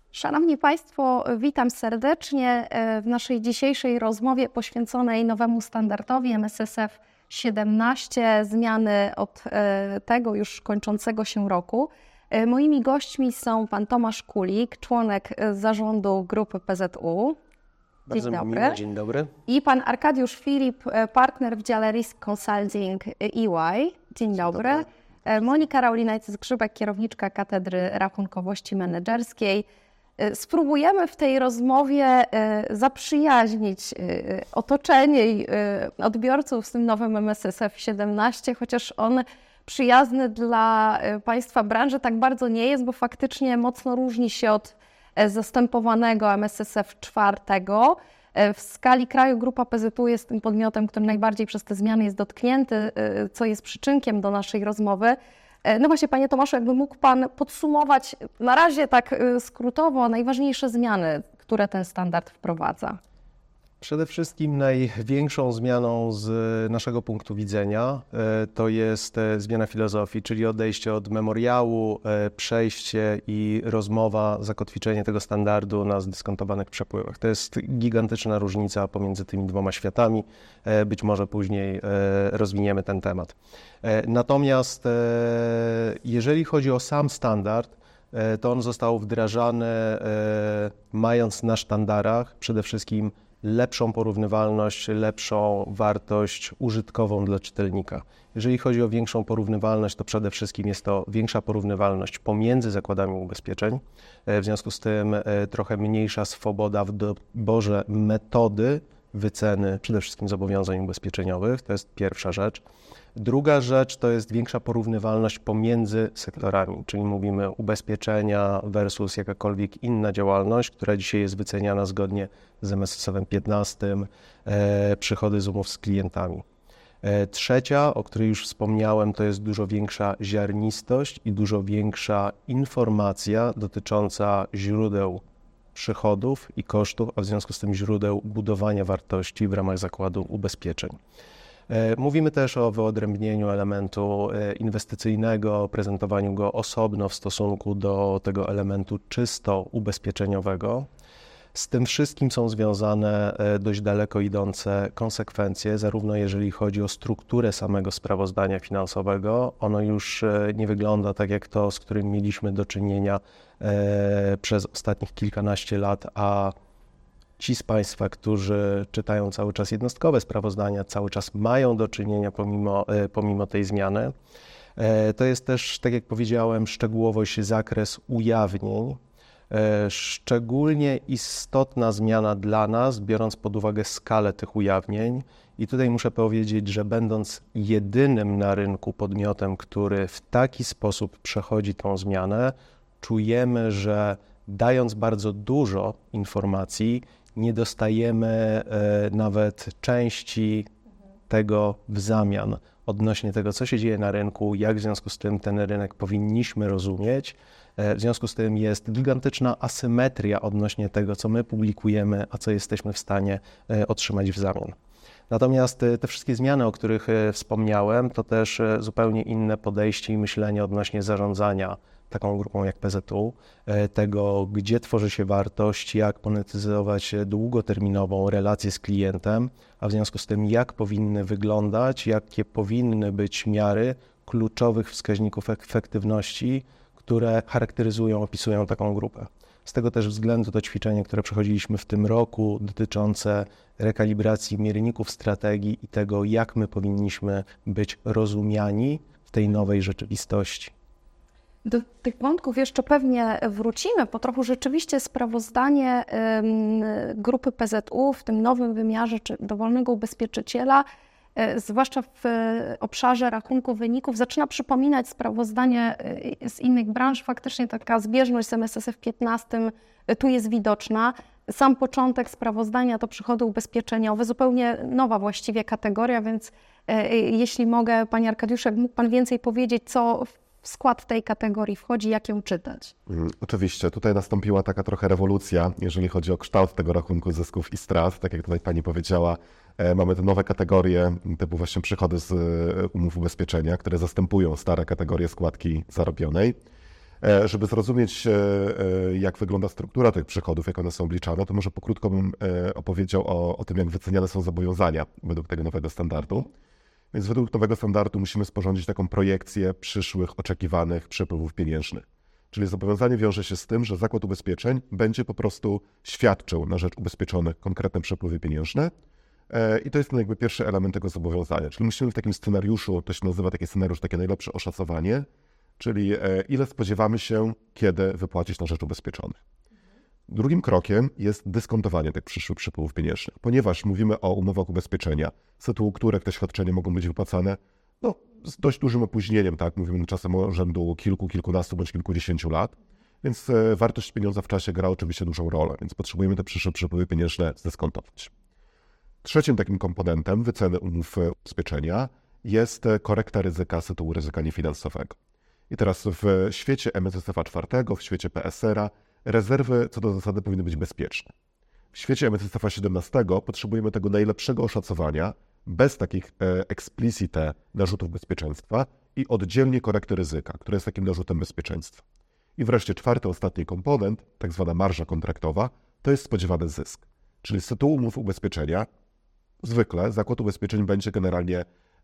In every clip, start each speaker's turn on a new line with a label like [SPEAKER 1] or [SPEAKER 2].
[SPEAKER 1] Szanowni Państwo, witam serdecznie w naszej dzisiejszej rozmowie poświęconej nowemu standardowi MSSF 17, zmiany od tego już kończącego się roku. Moimi gośćmi są pan Tomasz Kulik, członek zarządu grupy PZU.
[SPEAKER 2] Bardzo miło, dzień dobry.
[SPEAKER 1] I pan Arkadiusz Filip, partner w dziale Risk Consulting EY. Dzień dobry. Monika Raulinajtis-Grzybek, kierowniczka Katedry Rachunkowości Menedżerskiej. Spróbujemy w tej rozmowie zaprzyjaźnić otoczenie i odbiorców z tym nowym MSSF 17, chociaż on przyjazny dla Państwa branży tak bardzo nie jest, bo faktycznie mocno różni się od zastępowanego MSSF 4. W skali kraju grupa PZU jest tym podmiotem, który najbardziej przez te zmiany jest dotknięty, co jest przyczynkiem do naszej rozmowy. No właśnie, panie Tomaszu, jakby mógł pan podsumować na razie tak skrótowo najważniejsze zmiany, które ten standard wprowadza?
[SPEAKER 2] Przede wszystkim największą zmianą z naszego punktu widzenia to jest zmiana filozofii, czyli odejście od memoriału, przejście i rozmowa, zakotwiczenie tego standardu na zdyskontowanych przepływach. To jest gigantyczna różnica pomiędzy tymi dwoma światami. Być może później rozwiniemy ten temat. Natomiast jeżeli chodzi o sam standard, to on został wdrażany mając na sztandarach przede wszystkim lepszą porównywalność, lepszą wartość użytkową dla czytelnika. Jeżeli chodzi o większą porównywalność, to przede wszystkim jest to większa porównywalność pomiędzy zakładami ubezpieczeń. W związku z tym trochę mniejsza swoboda w doborze metody wyceny przede wszystkim zobowiązań ubezpieczeniowych. To jest pierwsza rzecz. Druga rzecz to jest większa porównywalność pomiędzy sektorami, czyli mówimy ubezpieczenia versus jakakolwiek inna działalność, która dzisiaj jest wyceniana zgodnie z MSSF-em 15, przychody z umów z klientami. Trzecia, o której już wspomniałem, to jest dużo większa ziarnistość i dużo większa informacja dotycząca źródeł przychodów i kosztów, a w związku z tym źródeł budowania wartości w ramach zakładu ubezpieczeń. Mówimy też o wyodrębnieniu elementu inwestycyjnego, prezentowaniu go osobno w stosunku do tego elementu czysto ubezpieczeniowego. Z tym wszystkim są związane dość daleko idące konsekwencje, zarówno jeżeli chodzi o strukturę samego sprawozdania finansowego. Ono już nie wygląda tak jak to, z którym mieliśmy do czynienia przez ostatnich kilkanaście lat, a ci z Państwa, którzy czytają cały czas jednostkowe sprawozdania, cały czas mają do czynienia pomimo tej zmiany. To jest też, tak jak powiedziałem, szczegółowość, zakres ujawnień. Szczególnie istotna zmiana dla nas, biorąc pod uwagę skalę tych ujawnień. I tutaj muszę powiedzieć, że będąc jedynym na rynku podmiotem, który w taki sposób przechodzi tą zmianę, czujemy, że dając bardzo dużo informacji, nie dostajemy nawet części tego w zamian odnośnie tego, co się dzieje na rynku, jak w związku z tym ten rynek powinniśmy rozumieć. W związku z tym jest gigantyczna asymetria odnośnie tego, co my publikujemy, a co jesteśmy w stanie otrzymać w zamian. Natomiast te wszystkie zmiany, o których wspomniałem, to też zupełnie inne podejście i myślenie odnośnie zarządzania taką grupą jak PZU, tego, gdzie tworzy się wartość, jak monetyzować długoterminową relację z klientem, a w związku z tym, jak powinny wyglądać, jakie powinny być miary kluczowych wskaźników efektywności, które charakteryzują, opisują taką grupę. Z tego też względu to ćwiczenie, które przechodziliśmy w tym roku, dotyczące rekalibracji mierników strategii i tego, jak my powinniśmy być rozumiani w tej nowej rzeczywistości.
[SPEAKER 1] Do tych wątków jeszcze pewnie wrócimy, po trochu rzeczywiście sprawozdanie grupy PZU w tym nowym wymiarze czy dowolnego ubezpieczyciela, zwłaszcza w obszarze rachunku wyników, zaczyna przypominać sprawozdanie z innych branż. Faktycznie taka zbieżność z MSSF 15 tu jest widoczna. Sam początek sprawozdania to przychody ubezpieczeniowe, zupełnie nowa właściwie kategoria, więc jeśli mogę, panie Arkadiuszu, mógł pan więcej powiedzieć, co w skład tej kategorii wchodzi, jak ją czytać?
[SPEAKER 3] Oczywiście, tutaj nastąpiła taka trochę rewolucja, jeżeli chodzi o kształt tego rachunku zysków i strat. Tak jak tutaj pani powiedziała, mamy te nowe kategorie typu właśnie przychody z umów ubezpieczenia, które zastępują stare kategorie składki zarobionej. Żeby zrozumieć, jak wygląda struktura tych przychodów, jak one są obliczane, to może pokrótko bym opowiedział o tym, jak wyceniane są zobowiązania według tego nowego standardu. Więc według nowego standardu musimy sporządzić taką projekcję przyszłych oczekiwanych przepływów pieniężnych. Czyli zobowiązanie wiąże się z tym, że Zakład Ubezpieczeń będzie po prostu świadczył na rzecz ubezpieczonych konkretne przepływy pieniężne i to jest jakby pierwszy element tego zobowiązania. Czyli musimy w takim scenariuszu, to się nazywa taki scenariusz, takie najlepsze oszacowanie, czyli ile spodziewamy się, kiedy wypłacić na rzecz ubezpieczonych. Drugim krokiem jest dyskontowanie tych przyszłych przepływów pieniężnych, ponieważ mówimy o umowach ubezpieczenia, z tytułu których te świadczenia mogą być wypłacane z dość dużym opóźnieniem, tak? Mówimy czasem o rzędu kilkunastu bądź kilkudziesięciu lat, więc wartość pieniądza w czasie gra oczywiście dużą rolę, więc potrzebujemy te przyszłe przepływy pieniężne zdyskontować. Trzecim takim komponentem wyceny umów ubezpieczenia jest korekta ryzyka z tytułu ryzyka niefinansowego. I teraz w świecie MSSF 4, w świecie PSR-a rezerwy co do zasady powinny być bezpieczne. W świecie MSSF 17 potrzebujemy tego najlepszego oszacowania, bez takich explicite narzutów bezpieczeństwa i oddzielnie korekty ryzyka, która jest takim narzutem bezpieczeństwa. I wreszcie czwarty, ostatni komponent, tak zwana marża kontraktowa, to jest spodziewany zysk. Czyli z tytułu umów ubezpieczenia zwykle Zakład Ubezpieczeń będzie generalnie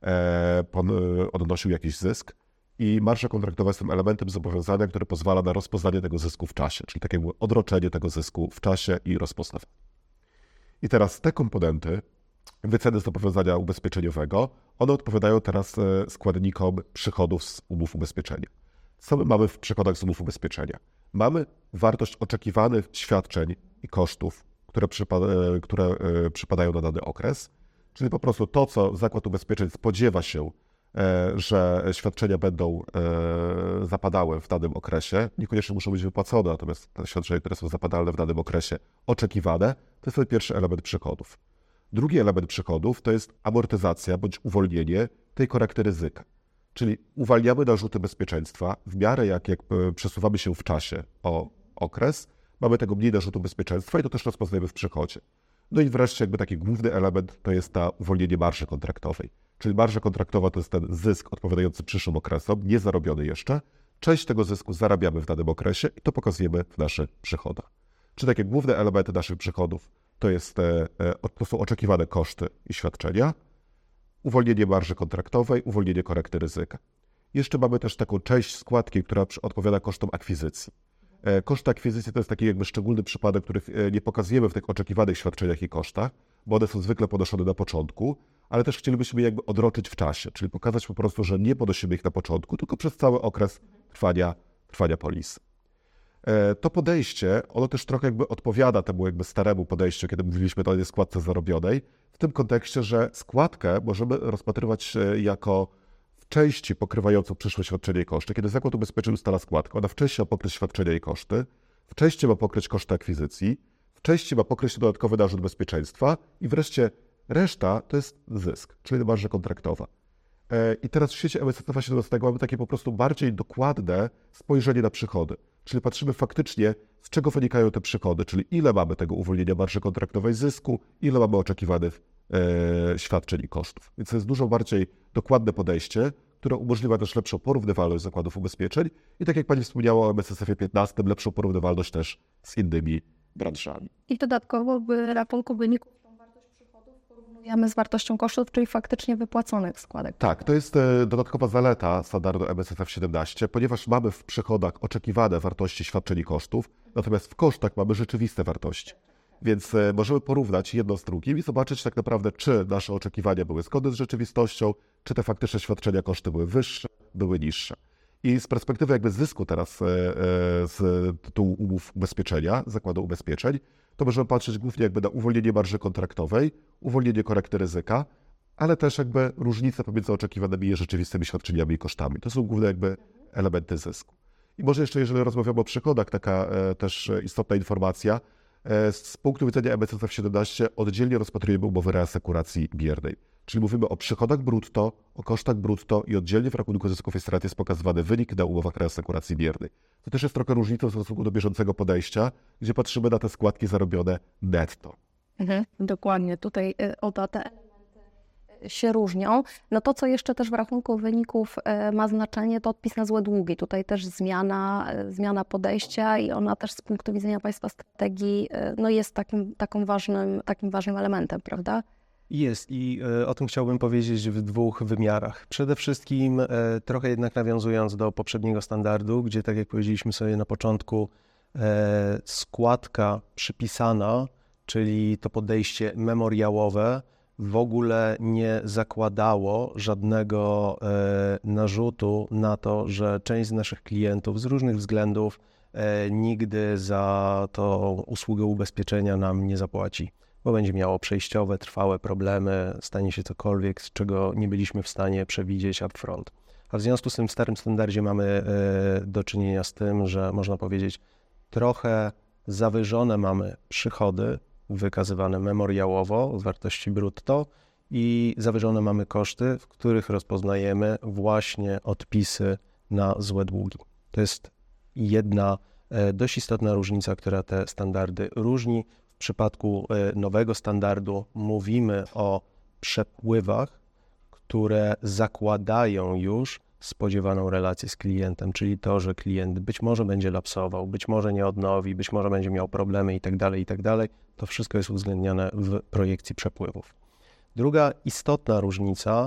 [SPEAKER 3] odnosił jakiś zysk i marża kontraktowa jest tym elementem zobowiązania, który pozwala na rozpoznanie tego zysku w czasie, czyli tak jakby odroczenie tego zysku w czasie i rozpoznawanie. I teraz te komponenty wyceny zobowiązania ubezpieczeniowego, one odpowiadają teraz składnikom przychodów z umów ubezpieczenia. Co my mamy w przychodach z umów ubezpieczenia? Mamy wartość oczekiwanych świadczeń i kosztów, które przypadają na dany okres, czyli po prostu to, co Zakład Ubezpieczeń spodziewa się, że świadczenia będą zapadały w danym okresie, niekoniecznie muszą być wypłacone, natomiast te świadczenia, które są zapadalne w danym okresie, oczekiwane, to jest ten pierwszy element przychodów. Drugi element przychodów to jest amortyzacja bądź uwolnienie tej korekty ryzyka. Czyli uwalniamy narzuty bezpieczeństwa w miarę jak przesuwamy się w czasie o okres, mamy tego mniej narzutu bezpieczeństwa i to też rozpoznajemy w przychodzie. No i wreszcie jakby taki główny element to jest ta uwolnienie marży kontraktowej. Czyli marża kontraktowa to jest ten zysk odpowiadający przyszłym okresom, niezarobiony jeszcze. Część tego zysku zarabiamy w danym okresie i to pokazujemy w naszych przychodach. Czyli takie główne elementy naszych przychodów to są oczekiwane koszty i świadczenia, uwolnienie marży kontraktowej, uwolnienie korekty ryzyka. Jeszcze mamy też taką część składki, która odpowiada kosztom akwizycji. Koszty akwizycji to jest taki jakby szczególny przypadek, których nie pokazujemy w tych oczekiwanych świadczeniach i kosztach, bo one są zwykle ponoszone na początku, ale też chcielibyśmy je jakby odroczyć w czasie, czyli pokazać po prostu, że nie ponosimy ich na początku, tylko przez cały okres trwania polisy. To podejście, ono też trochę jakby odpowiada temu jakby staremu podejściu, kiedy mówiliśmy o tej składce zarobionej, w tym kontekście, że składkę możemy rozpatrywać jako w części pokrywającą przyszłe świadczenia i koszty. Kiedy Zakład Ubezpieczeń ustala składkę, ona w części ma pokryć świadczenia i koszty, w części ma pokryć koszty akwizycji, w części ma pokryć dodatkowy narzut bezpieczeństwa i wreszcie reszta to jest zysk, czyli marża kontraktowa. I teraz w świecie MSSF 17 mamy takie po prostu bardziej dokładne spojrzenie na przychody. Czyli patrzymy faktycznie, z czego wynikają te przychody, czyli ile mamy tego uwolnienia marży kontraktowej zysku, ile mamy oczekiwanych świadczeń i kosztów. Więc to jest dużo bardziej dokładne podejście, które umożliwia też lepszą porównywalność zakładów ubezpieczeń i tak jak Pani wspomniała o MSSF 15, lepszą porównywalność też z innymi branżami.
[SPEAKER 1] I dodatkowo w rachunku wyników tą wartość przychodów porównujemy z wartością kosztów, czyli faktycznie wypłaconych składek.
[SPEAKER 3] Tak, to jest dodatkowa zaleta standardu MSSF 17, ponieważ mamy w przychodach oczekiwane wartości świadczeń i kosztów, natomiast w kosztach mamy rzeczywiste wartości. Więc możemy porównać jedno z drugim i zobaczyć tak naprawdę, czy nasze oczekiwania były zgodne z rzeczywistością, czy te faktyczne świadczenia, koszty były wyższe, były niższe. I z perspektywy jakby zysku teraz z tytułu umów ubezpieczenia, zakładu ubezpieczeń, to możemy patrzeć głównie jakby na uwolnienie marży kontraktowej, uwolnienie korekty ryzyka, ale też jakby różnice pomiędzy oczekiwanymi i rzeczywistymi świadczeniami i kosztami. To są główne jakby elementy zysku. I może jeszcze, jeżeli rozmawiamy o przychodach, taka też istotna informacja, z punktu widzenia MSSF 17 oddzielnie rozpatrujemy umowy reasekuracji biernej. Czyli mówimy o przychodach brutto, o kosztach brutto i oddzielnie w rachunku zysków i strat jest pokazywany wynik na umowach reasekuracji biernej. To też jest trochę różnicą w stosunku do bieżącego podejścia, gdzie patrzymy na te składki zarobione netto.
[SPEAKER 1] Dokładnie. Tutaj o te elementy się różnią. No to, co jeszcze też w rachunku wyników ma znaczenie, to odpis na złe długi. Tutaj też zmiana podejścia i ona też z punktu widzenia Państwa strategii no jest takim ważnym elementem, prawda?
[SPEAKER 2] Jest i o tym chciałbym powiedzieć w dwóch wymiarach. Przede wszystkim trochę jednak nawiązując do poprzedniego standardu, gdzie tak jak powiedzieliśmy sobie na początku, składka przypisana, czyli to podejście memoriałowe, w ogóle nie zakładało żadnego narzutu na to, że część z naszych klientów z różnych względów nigdy za tą usługę ubezpieczenia nam nie zapłaci, bo będzie miało przejściowe, trwałe problemy, stanie się cokolwiek, z czego nie byliśmy w stanie przewidzieć upfront. A w związku z tym w starym standardzie mamy do czynienia z tym, że można powiedzieć, trochę zawyżone mamy przychody wykazywane memoriałowo w wartości brutto i zawyżone mamy koszty, w których rozpoznajemy właśnie odpisy na złe długi. To jest jedna dość istotna różnica, która te standardy różni. W przypadku nowego standardu mówimy o przepływach, które zakładają już spodziewaną relację z klientem, czyli to, że klient być może będzie lapsował, być może nie odnowi, być może będzie miał problemy itd., to wszystko jest uwzględniane w projekcji przepływów. Druga istotna różnica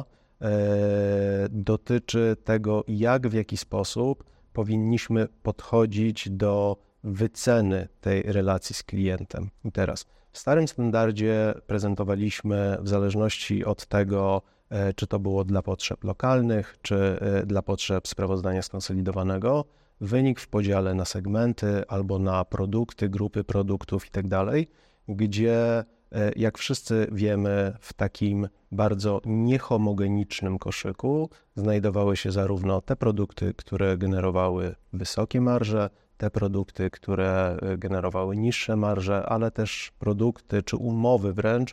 [SPEAKER 2] dotyczy tego, w jaki sposób powinniśmy podchodzić do wyceny tej relacji z klientem. I teraz w starym standardzie prezentowaliśmy w zależności od tego, czy to było dla potrzeb lokalnych, czy dla potrzeb sprawozdania skonsolidowanego, wynik w podziale na segmenty albo na produkty, grupy produktów itd., gdzie jak wszyscy wiemy, w takim bardzo niehomogenicznym koszyku znajdowały się zarówno te produkty, które generowały wysokie marże, te produkty, które generowały niższe marże, ale też produkty czy umowy wręcz,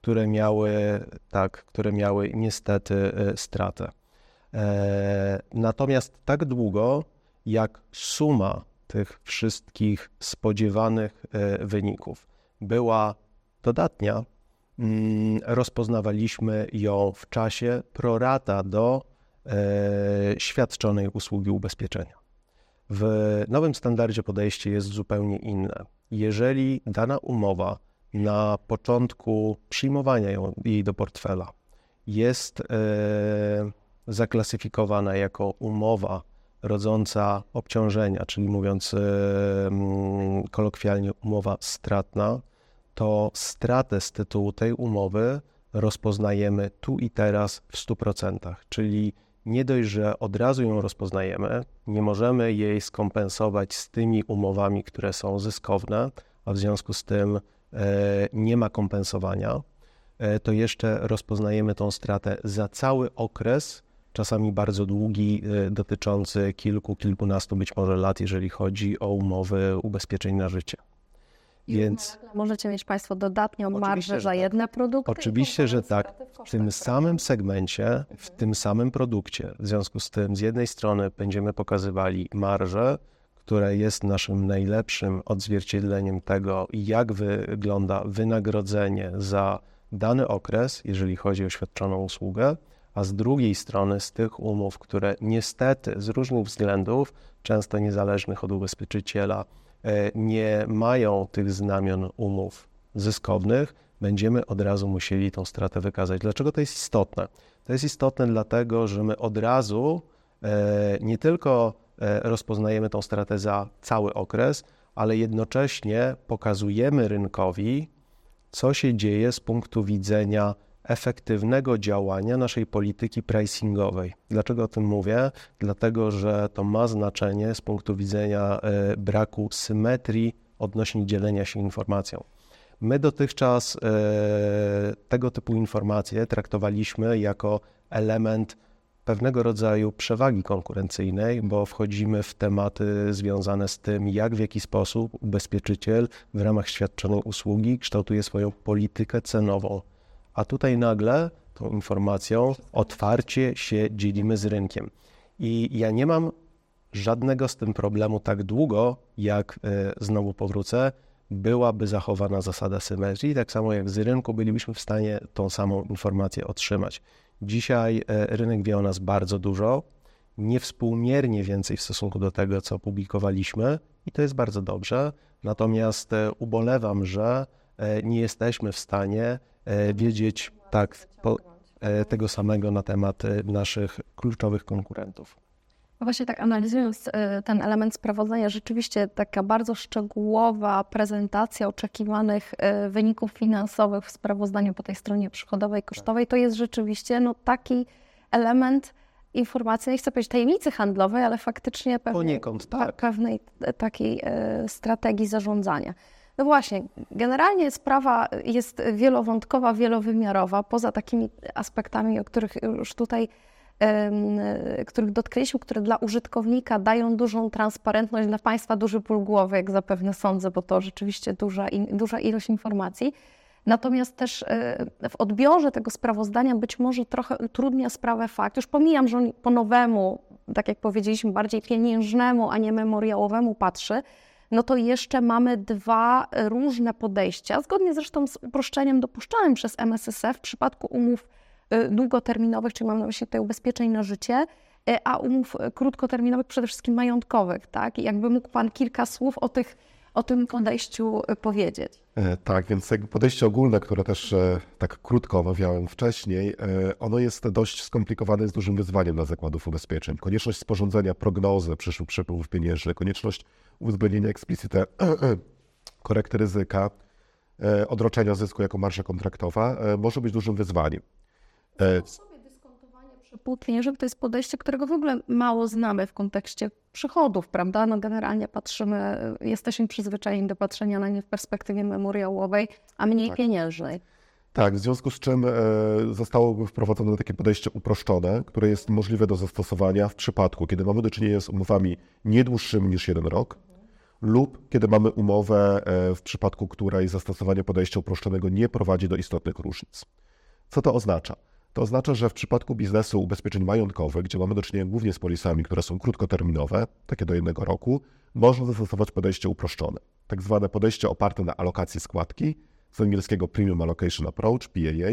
[SPEAKER 2] które miały niestety stratę. Natomiast tak długo, jak suma tych wszystkich spodziewanych wyników była dodatnia, rozpoznawaliśmy ją w czasie pro rata do świadczonej usługi ubezpieczenia. W nowym standardzie podejście jest zupełnie inne. Jeżeli dana umowa na początku przyjmowania jej do portfela jest zaklasyfikowana jako umowa rodząca obciążenia, czyli mówiąc kolokwialnie umowa stratna, to stratę z tytułu tej umowy rozpoznajemy tu i teraz w 100%, czyli nie dość, że od razu ją rozpoznajemy, nie możemy jej skompensować z tymi umowami, które są zyskowne, a w związku z tym nie ma kompensowania, to jeszcze rozpoznajemy tą stratę za cały okres, czasami bardzo długi, dotyczący kilkunastu być może lat, jeżeli chodzi o umowy ubezpieczeń na życie. Więc
[SPEAKER 1] możecie mieć Państwo dodatnią marżę za jedne produkty?
[SPEAKER 2] Oczywiście, że tak. W tym samym segmencie, w tym samym produkcie. W związku z tym z jednej strony będziemy pokazywali marżę, która jest naszym najlepszym odzwierciedleniem tego, jak wygląda wynagrodzenie za dany okres, jeżeli chodzi o świadczoną usługę, a z drugiej strony z tych umów, które niestety z różnych względów, często niezależnych od ubezpieczyciela, nie mają tych znamion umów zyskownych, będziemy od razu musieli tą stratę wykazać. Dlaczego to jest istotne? To jest istotne dlatego, że my od razu nie tylko rozpoznajemy tą stratę za cały okres, ale jednocześnie pokazujemy rynkowi, co się dzieje z punktu widzenia efektywnego działania naszej polityki pricingowej. Dlaczego o tym mówię? Dlatego, że to ma znaczenie z punktu widzenia braku symetrii odnośnie dzielenia się informacją. My dotychczas tego typu informacje traktowaliśmy jako element pewnego rodzaju przewagi konkurencyjnej, bo wchodzimy w tematy związane z tym, w jaki sposób ubezpieczyciel w ramach świadczonej usługi kształtuje swoją politykę cenową. A tutaj nagle tą informacją otwarcie się dzielimy z rynkiem. I ja nie mam żadnego z tym problemu tak długo, jak, znowu powrócę, byłaby zachowana zasada symetrii, tak samo jak z rynku bylibyśmy w stanie tą samą informację otrzymać. Dzisiaj rynek wie o nas bardzo dużo, niewspółmiernie więcej w stosunku do tego, co publikowaliśmy i to jest bardzo dobrze, natomiast ubolewam, że nie jesteśmy w stanie wiedzieć tego samego na temat naszych kluczowych konkurentów.
[SPEAKER 1] Właśnie tak analizując ten element sprawozdania, rzeczywiście taka bardzo szczegółowa prezentacja oczekiwanych wyników finansowych w sprawozdaniu po tej stronie przychodowej, kosztowej, to jest rzeczywiście taki element informacji, nie chcę powiedzieć tajemnicy handlowej, ale faktycznie pewnej takiej strategii zarządzania. No właśnie, generalnie sprawa jest wielowątkowa, wielowymiarowa, poza takimi aspektami, o których już tutaj których dotknęliśmy, które dla użytkownika dają dużą transparentność, dla Państwa duży ból głowy, jak zapewne sądzę, bo to rzeczywiście duża ilość informacji. Natomiast też w odbiorze tego sprawozdania być może trochę utrudnia sprawę fakt, już pomijam, że on po nowemu, tak jak powiedzieliśmy, bardziej pieniężnemu, a nie memoriałowemu patrzy, no to jeszcze mamy dwa różne podejścia, zgodnie zresztą z uproszczeniem dopuszczanym przez MSSF w przypadku umów długoterminowych, czyli mam na myśli tutaj ubezpieczeń na życie, a umów krótkoterminowych, przede wszystkim majątkowych, tak? I jakby mógł Pan kilka słów o tym podejściu powiedzieć.
[SPEAKER 3] Tak, więc jakby podejście ogólne, które też tak krótko omawiałem wcześniej, ono jest dość skomplikowane, z dużym wyzwaniem dla zakładów ubezpieczeń. Konieczność sporządzenia prognozy przyszłych przepływów pieniężnych, konieczność uwzględnienia explicite korekty ryzyka, odroczenia zysku jako marża kontraktowa może być dużym wyzwaniem.
[SPEAKER 1] Dyskontowanie przepływów pieniężnych to jest podejście, którego w ogóle mało znamy w kontekście przychodów, prawda? No generalnie jesteśmy przyzwyczajeni do patrzenia na nie w perspektywie memoriałowej, a mniej pieniężnej.
[SPEAKER 3] Tak, w związku z czym zostało wprowadzone takie podejście uproszczone, które jest możliwe do zastosowania w przypadku, kiedy mamy do czynienia z umowami nie dłuższymi niż 1 rok lub kiedy mamy umowę, w przypadku której zastosowanie podejścia uproszczonego nie prowadzi do istotnych różnic. Co to oznacza? To oznacza, że w przypadku biznesu ubezpieczeń majątkowych, gdzie mamy do czynienia głównie z polisami, które są krótkoterminowe, takie do 1 roku, można zastosować podejście uproszczone. Tak zwane podejście oparte na alokacji składki, z angielskiego Premium Allocation Approach, PAA,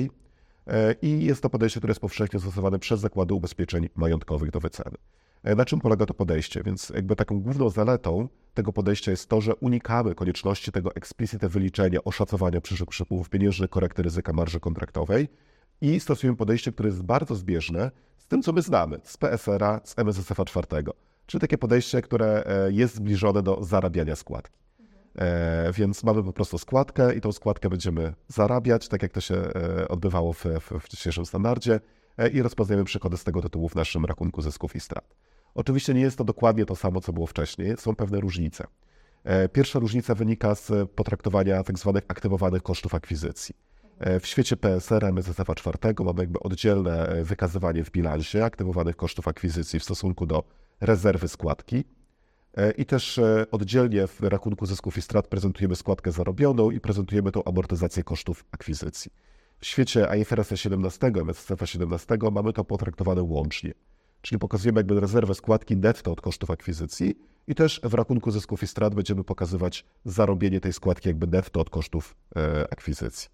[SPEAKER 3] i jest to podejście, które jest powszechnie stosowane przez zakłady ubezpieczeń majątkowych do wyceny. Na czym polega to podejście? Więc jakby taką główną zaletą tego podejścia jest to, że unikamy konieczności tego explicite wyliczenia, oszacowania przyszłych przepływów pieniężnych, korekty ryzyka marży kontraktowej i stosujemy podejście, które jest bardzo zbieżne z tym, co my znamy, z PSR-a, z MSSF-a 4, czyli takie podejście, które jest zbliżone do zarabiania składki. Więc mamy po prostu składkę i tą składkę będziemy zarabiać, tak jak to się odbywało w dzisiejszym standardzie i rozpoznajemy przychody z tego tytułu w naszym rachunku zysków i strat. Oczywiście nie jest to dokładnie to samo, co było wcześniej, są pewne różnice. Pierwsza różnica wynika z potraktowania tzw. aktywowanych kosztów akwizycji. W świecie PSR, MSSF 4 mamy jakby oddzielne wykazywanie w bilansie aktywowanych kosztów akwizycji w stosunku do rezerwy składki i też oddzielnie w rachunku zysków i strat prezentujemy składkę zarobioną i prezentujemy tą amortyzację kosztów akwizycji. W świecie IFRS 17, MSSF 17 mamy to potraktowane łącznie, czyli pokazujemy jakby rezerwę składki netto od kosztów akwizycji i też w rachunku zysków i strat będziemy pokazywać zarobienie tej składki jakby netto od kosztów akwizycji.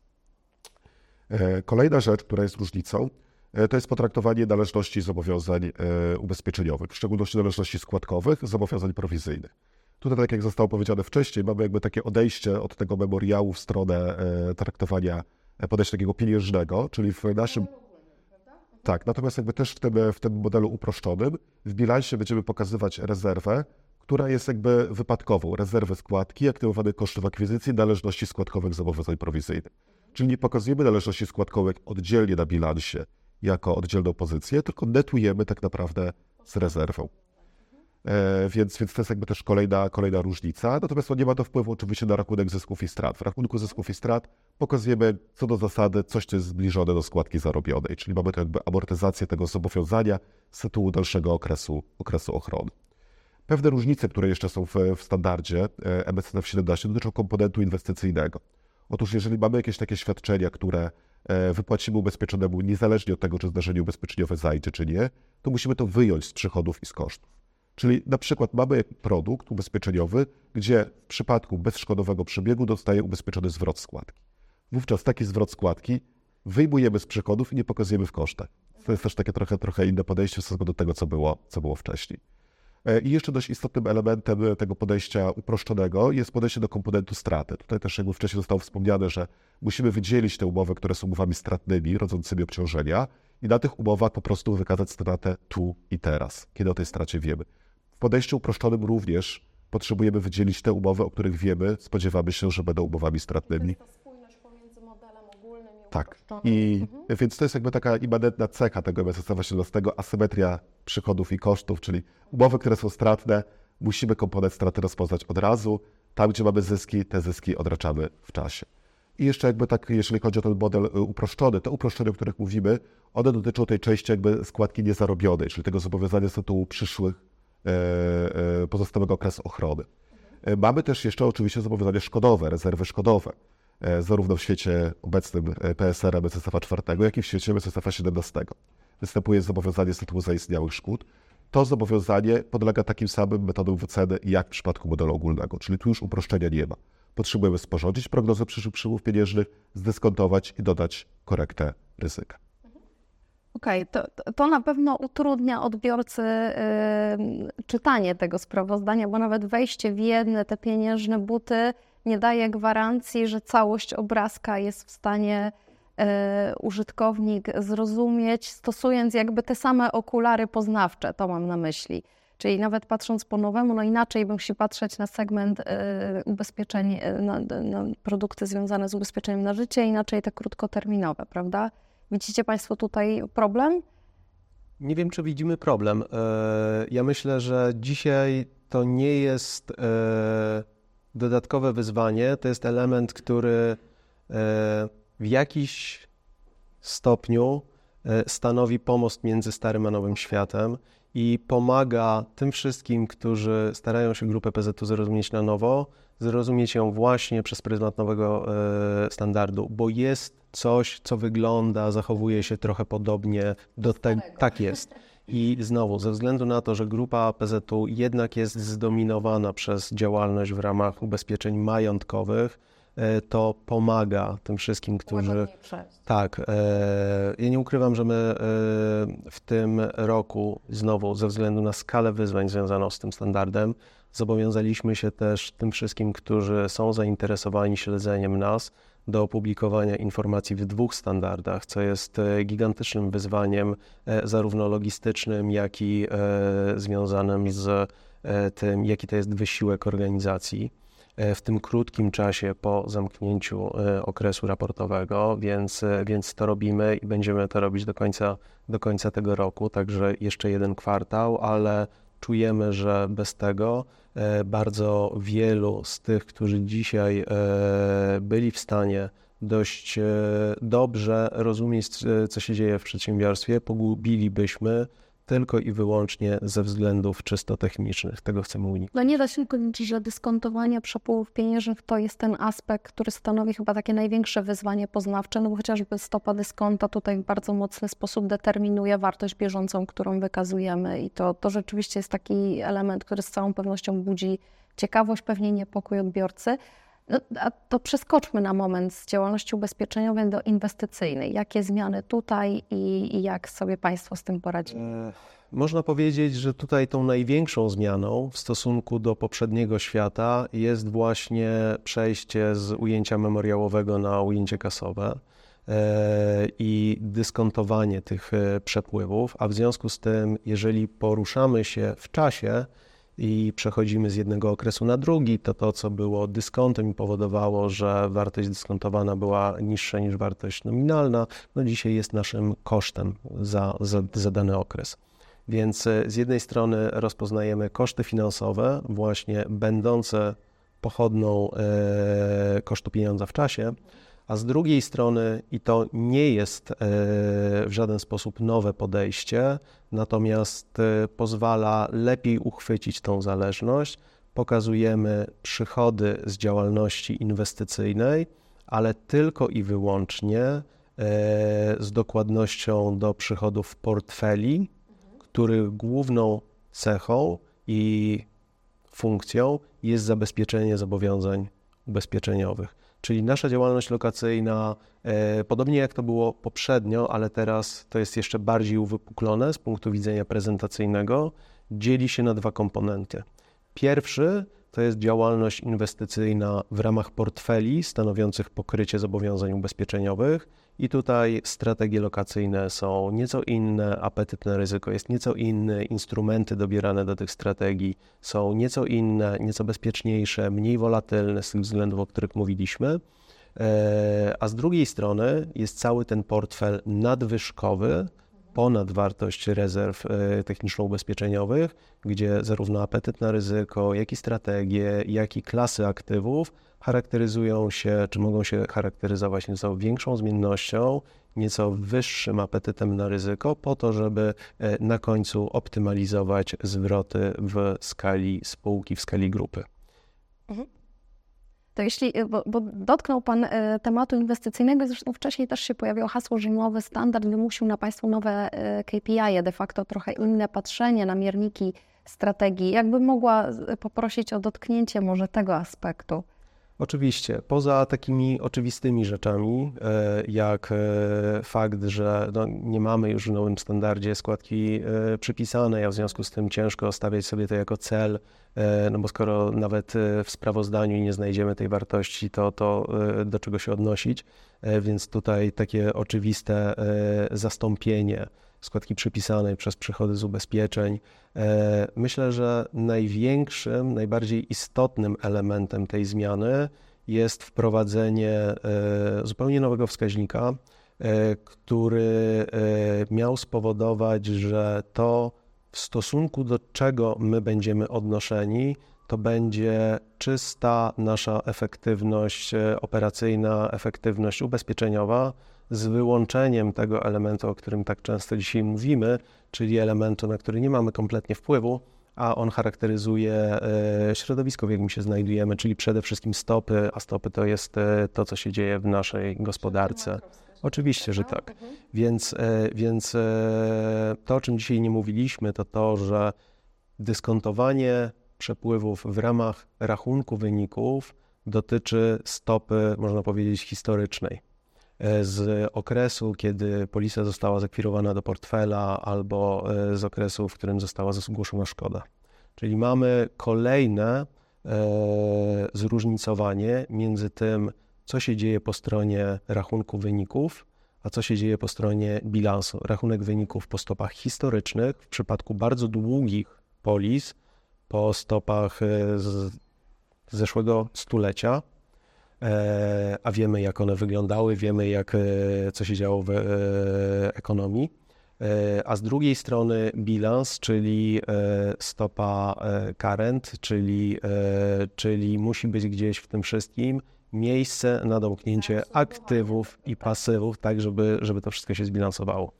[SPEAKER 3] Kolejna rzecz, która jest różnicą, to jest potraktowanie należności i zobowiązań ubezpieczeniowych, w szczególności należności składkowych, zobowiązań prowizyjnych. Tutaj, tak jak zostało powiedziane wcześniej, mamy jakby takie odejście od tego memoriału w stronę traktowania podejścia takiego pieniężnego, czyli w naszym... Tak, natomiast jakby też w tym modelu uproszczonym w bilansie będziemy pokazywać rezerwę, która jest jakby wypadkową, rezerwę składki, aktywowanych kosztów akwizycji, należności składkowych, zobowiązań prowizyjnych. Czyli nie pokazujemy należności składkowych oddzielnie na bilansie jako oddzielną pozycję, tylko netujemy tak naprawdę z rezerwą. Więc to jest jakby też kolejna różnica. Natomiast nie ma to wpływu oczywiście na rachunek zysków i strat. W rachunku zysków i strat pokazujemy co do zasady coś, co jest zbliżone do składki zarobionej, czyli mamy to jakby amortyzację tego zobowiązania z tytułu dalszego okresu ochrony. Pewne różnice, które jeszcze są w standardzie MSSF 17 dotyczą komponentu inwestycyjnego. Otóż jeżeli mamy jakieś takie świadczenia, które wypłacimy ubezpieczonemu niezależnie od tego, czy zdarzenie ubezpieczeniowe zajdzie, czy nie, to musimy to wyjąć z przychodów i z kosztów. Czyli na przykład mamy produkt ubezpieczeniowy, gdzie w przypadku bezszkodowego przebiegu dostaje ubezpieczony zwrot składki. Wówczas taki zwrot składki wyjmujemy z przychodów i nie pokazujemy w kosztach. To jest też takie trochę inne podejście w stosunku do tego, co było wcześniej. I jeszcze dość istotnym elementem tego podejścia uproszczonego jest podejście do komponentu straty. Tutaj też jakby wcześniej zostało wspomniane, że musimy wydzielić te umowy, które są umowami stratnymi, rodzącymi obciążenia i na tych umowach po prostu wykazać stratę tu i teraz, kiedy o tej stracie wiemy. W podejściu uproszczonym również potrzebujemy wydzielić te umowy, o których wiemy, spodziewamy się, że będą umowami stratnymi.
[SPEAKER 1] To jest ta spójność pomiędzy modelem ogólnym i
[SPEAKER 3] Tak.
[SPEAKER 1] uproszczonym.
[SPEAKER 3] Więc to jest jakby taka immanentna cecha tego MSSA 18, asymetria przychodów i kosztów, czyli umowy, które są stratne, musimy komponent straty rozpoznać od razu. Tam, gdzie mamy zyski, te zyski odraczamy w czasie. I jeszcze jakby tak, jeżeli chodzi o ten model uproszczony, te uproszczenia, o których mówimy, one dotyczą tej części jakby składki niezarobionej, czyli tego zobowiązania z tytułu przyszłych pozostałego okresu ochrony. Mamy też jeszcze oczywiście zobowiązania szkodowe, rezerwy szkodowe, zarówno w świecie obecnym PSR MSSF 4, jak i w świecie MSSF 17. Występuje zobowiązanie z tytułu zaistniałych szkód. To zobowiązanie podlega takim samym metodom wyceny jak w przypadku modelu ogólnego, czyli tu już uproszczenia nie ma. Potrzebujemy sporządzić prognozę przyszłych przychodów pieniężnych, zdyskontować i dodać korektę ryzyka.
[SPEAKER 1] Okej, to na pewno utrudnia odbiorcy czytanie tego sprawozdania, bo nawet wejście w jedne te pieniężne buty nie daje gwarancji, że całość obrazka jest w stanie użytkownik zrozumieć, stosując jakby te same okulary poznawcze, to mam na myśli. Czyli nawet patrząc po nowemu, no inaczej musi patrzeć na segment ubezpieczeń, na produkty związane z ubezpieczeniem na życie, inaczej te krótkoterminowe, prawda? Widzicie Państwo tutaj problem?
[SPEAKER 2] Nie wiem, czy widzimy problem. Ja myślę, że dzisiaj to nie jest dodatkowe wyzwanie, to jest element, który w jakiś stopniu stanowi pomost między starym a nowym światem i pomaga tym wszystkim, którzy starają się grupę PZU zrozumieć na nowo, zrozumieć ją właśnie przez pryzmat nowego standardu, bo jest coś, co wygląda, zachowuje się trochę podobnie do tego. Tak jest. I znowu, ze względu na to, że grupa PZU jednak jest zdominowana przez działalność w ramach ubezpieczeń majątkowych, to pomaga tym wszystkim, którzy... Tak. Ja nie ukrywam, że my w tym roku znowu ze względu na skalę wyzwań związaną z tym standardem zobowiązaliśmy się też tym wszystkim, którzy są zainteresowani śledzeniem nas, do opublikowania informacji w 2 standardach, co jest gigantycznym wyzwaniem zarówno logistycznym, jak i związanym z tym, jaki to jest wysiłek organizacji w tym krótkim czasie po zamknięciu okresu raportowego, więc to robimy i będziemy to robić do końca tego roku, także jeszcze 1 kwartał, ale czujemy, że bez tego bardzo wielu z tych, którzy dzisiaj byli w stanie dość dobrze rozumieć, co się dzieje w przedsiębiorstwie, pogubilibyśmy tylko i wyłącznie ze względów czysto technicznych. Tego chcemy uniknąć.
[SPEAKER 1] No nie da się ukryć, że dyskontowanie przepływów pieniężnych to jest ten aspekt, który stanowi chyba takie największe wyzwanie poznawcze, no bo chociażby stopa dyskonta tutaj w bardzo mocny sposób determinuje wartość bieżącą, którą wykazujemy i to rzeczywiście jest taki element, który z całą pewnością budzi ciekawość, pewnie niepokój odbiorcy. No, a to przeskoczmy na moment z działalności ubezpieczeniowej do inwestycyjnej. Jakie zmiany tutaj i jak sobie Państwo z tym poradzili?
[SPEAKER 2] Można powiedzieć, że tutaj tą największą zmianą w stosunku do poprzedniego świata jest właśnie przejście z ujęcia memoriałowego na ujęcie kasowe i dyskontowanie tych przepływów, a w związku z tym, jeżeli poruszamy się w czasie i przechodzimy z jednego okresu na drugi, to co było dyskontem i powodowało, że wartość dyskontowana była niższa niż wartość nominalna, no dzisiaj jest naszym kosztem za dany okres. Więc z jednej strony rozpoznajemy koszty finansowe, właśnie będące pochodną kosztu pieniądza w czasie, a z drugiej strony, i to nie jest w żaden sposób nowe podejście, natomiast pozwala lepiej uchwycić tą zależność, pokazujemy przychody z działalności inwestycyjnej, ale tylko i wyłącznie z dokładnością do przychodów portfeli, których główną cechą i funkcją jest zabezpieczenie zobowiązań ubezpieczeniowych. Czyli nasza działalność lokacyjna, podobnie jak to było poprzednio, ale teraz to jest jeszcze bardziej uwypuklone z punktu widzenia prezentacyjnego, dzieli się na 2 komponenty. Pierwszy to jest działalność inwestycyjna w ramach portfeli stanowiących pokrycie zobowiązań ubezpieczeniowych i tutaj strategie lokacyjne są nieco inne, apetyt na ryzyko jest nieco inny, instrumenty dobierane do tych strategii są nieco inne, nieco bezpieczniejsze, mniej wolatylne z tych względów, o których mówiliśmy. A z drugiej strony jest cały ten portfel nadwyżkowy, ponad wartość rezerw techniczno-ubezpieczeniowych, gdzie zarówno apetyt na ryzyko, jak i strategie, jak i klasy aktywów charakteryzują się, czy mogą się charakteryzować nieco większą zmiennością, nieco wyższym apetytem na ryzyko, po to, żeby na końcu optymalizować zwroty w skali spółki, w skali grupy.
[SPEAKER 1] To jeśli, bo dotknął Pan tematu inwestycyjnego, zresztą wcześniej też się pojawiło hasło, że nowy standard wymusił na Państwu nowe KPI, de facto trochę inne patrzenie na mierniki strategii. Jakbym mogła poprosić o dotknięcie może tego aspektu?
[SPEAKER 2] Oczywiście, poza takimi oczywistymi rzeczami, jak fakt, że nie mamy już w nowym standardzie składki przypisanej, a w związku z tym ciężko stawiać sobie to jako cel, no bo skoro nawet w sprawozdaniu nie znajdziemy tej wartości, to do czego się odnosić, więc tutaj takie oczywiste zastąpienie składki przypisanej przez przychody z ubezpieczeń. Myślę, że największym, najbardziej istotnym elementem tej zmiany jest wprowadzenie zupełnie nowego wskaźnika, który miał spowodować, że to w stosunku do czego my będziemy odnoszeni, to będzie czysta nasza efektywność operacyjna, efektywność ubezpieczeniowa, z wyłączeniem tego elementu, o którym tak często dzisiaj mówimy, czyli elementu, na który nie mamy kompletnie wpływu, a on charakteryzuje środowisko, w jakim się znajdujemy, czyli przede wszystkim stopy, a stopy to jest to, co się dzieje w naszej gospodarce. Oczywiście, że tak. Więc to, o czym dzisiaj nie mówiliśmy, to to, że dyskontowanie przepływów w ramach rachunku wyników dotyczy stopy, można powiedzieć, historycznej. Z okresu, kiedy polisa została zakwirowana do portfela, albo z okresu, w którym została zgłoszona szkoda. Czyli mamy kolejne zróżnicowanie między tym, co się dzieje po stronie rachunku wyników, a co się dzieje po stronie bilansu. Rachunek wyników po stopach historycznych, w przypadku bardzo długich polis, po stopach z zeszłego stulecia, a wiemy, jak one wyglądały, wiemy, co się działo w ekonomii, a z drugiej strony bilans, czyli stopa current, czyli musi być gdzieś w tym wszystkim miejsce na domknięcie aktywów i pasywów, tak żeby to wszystko się zbilansowało.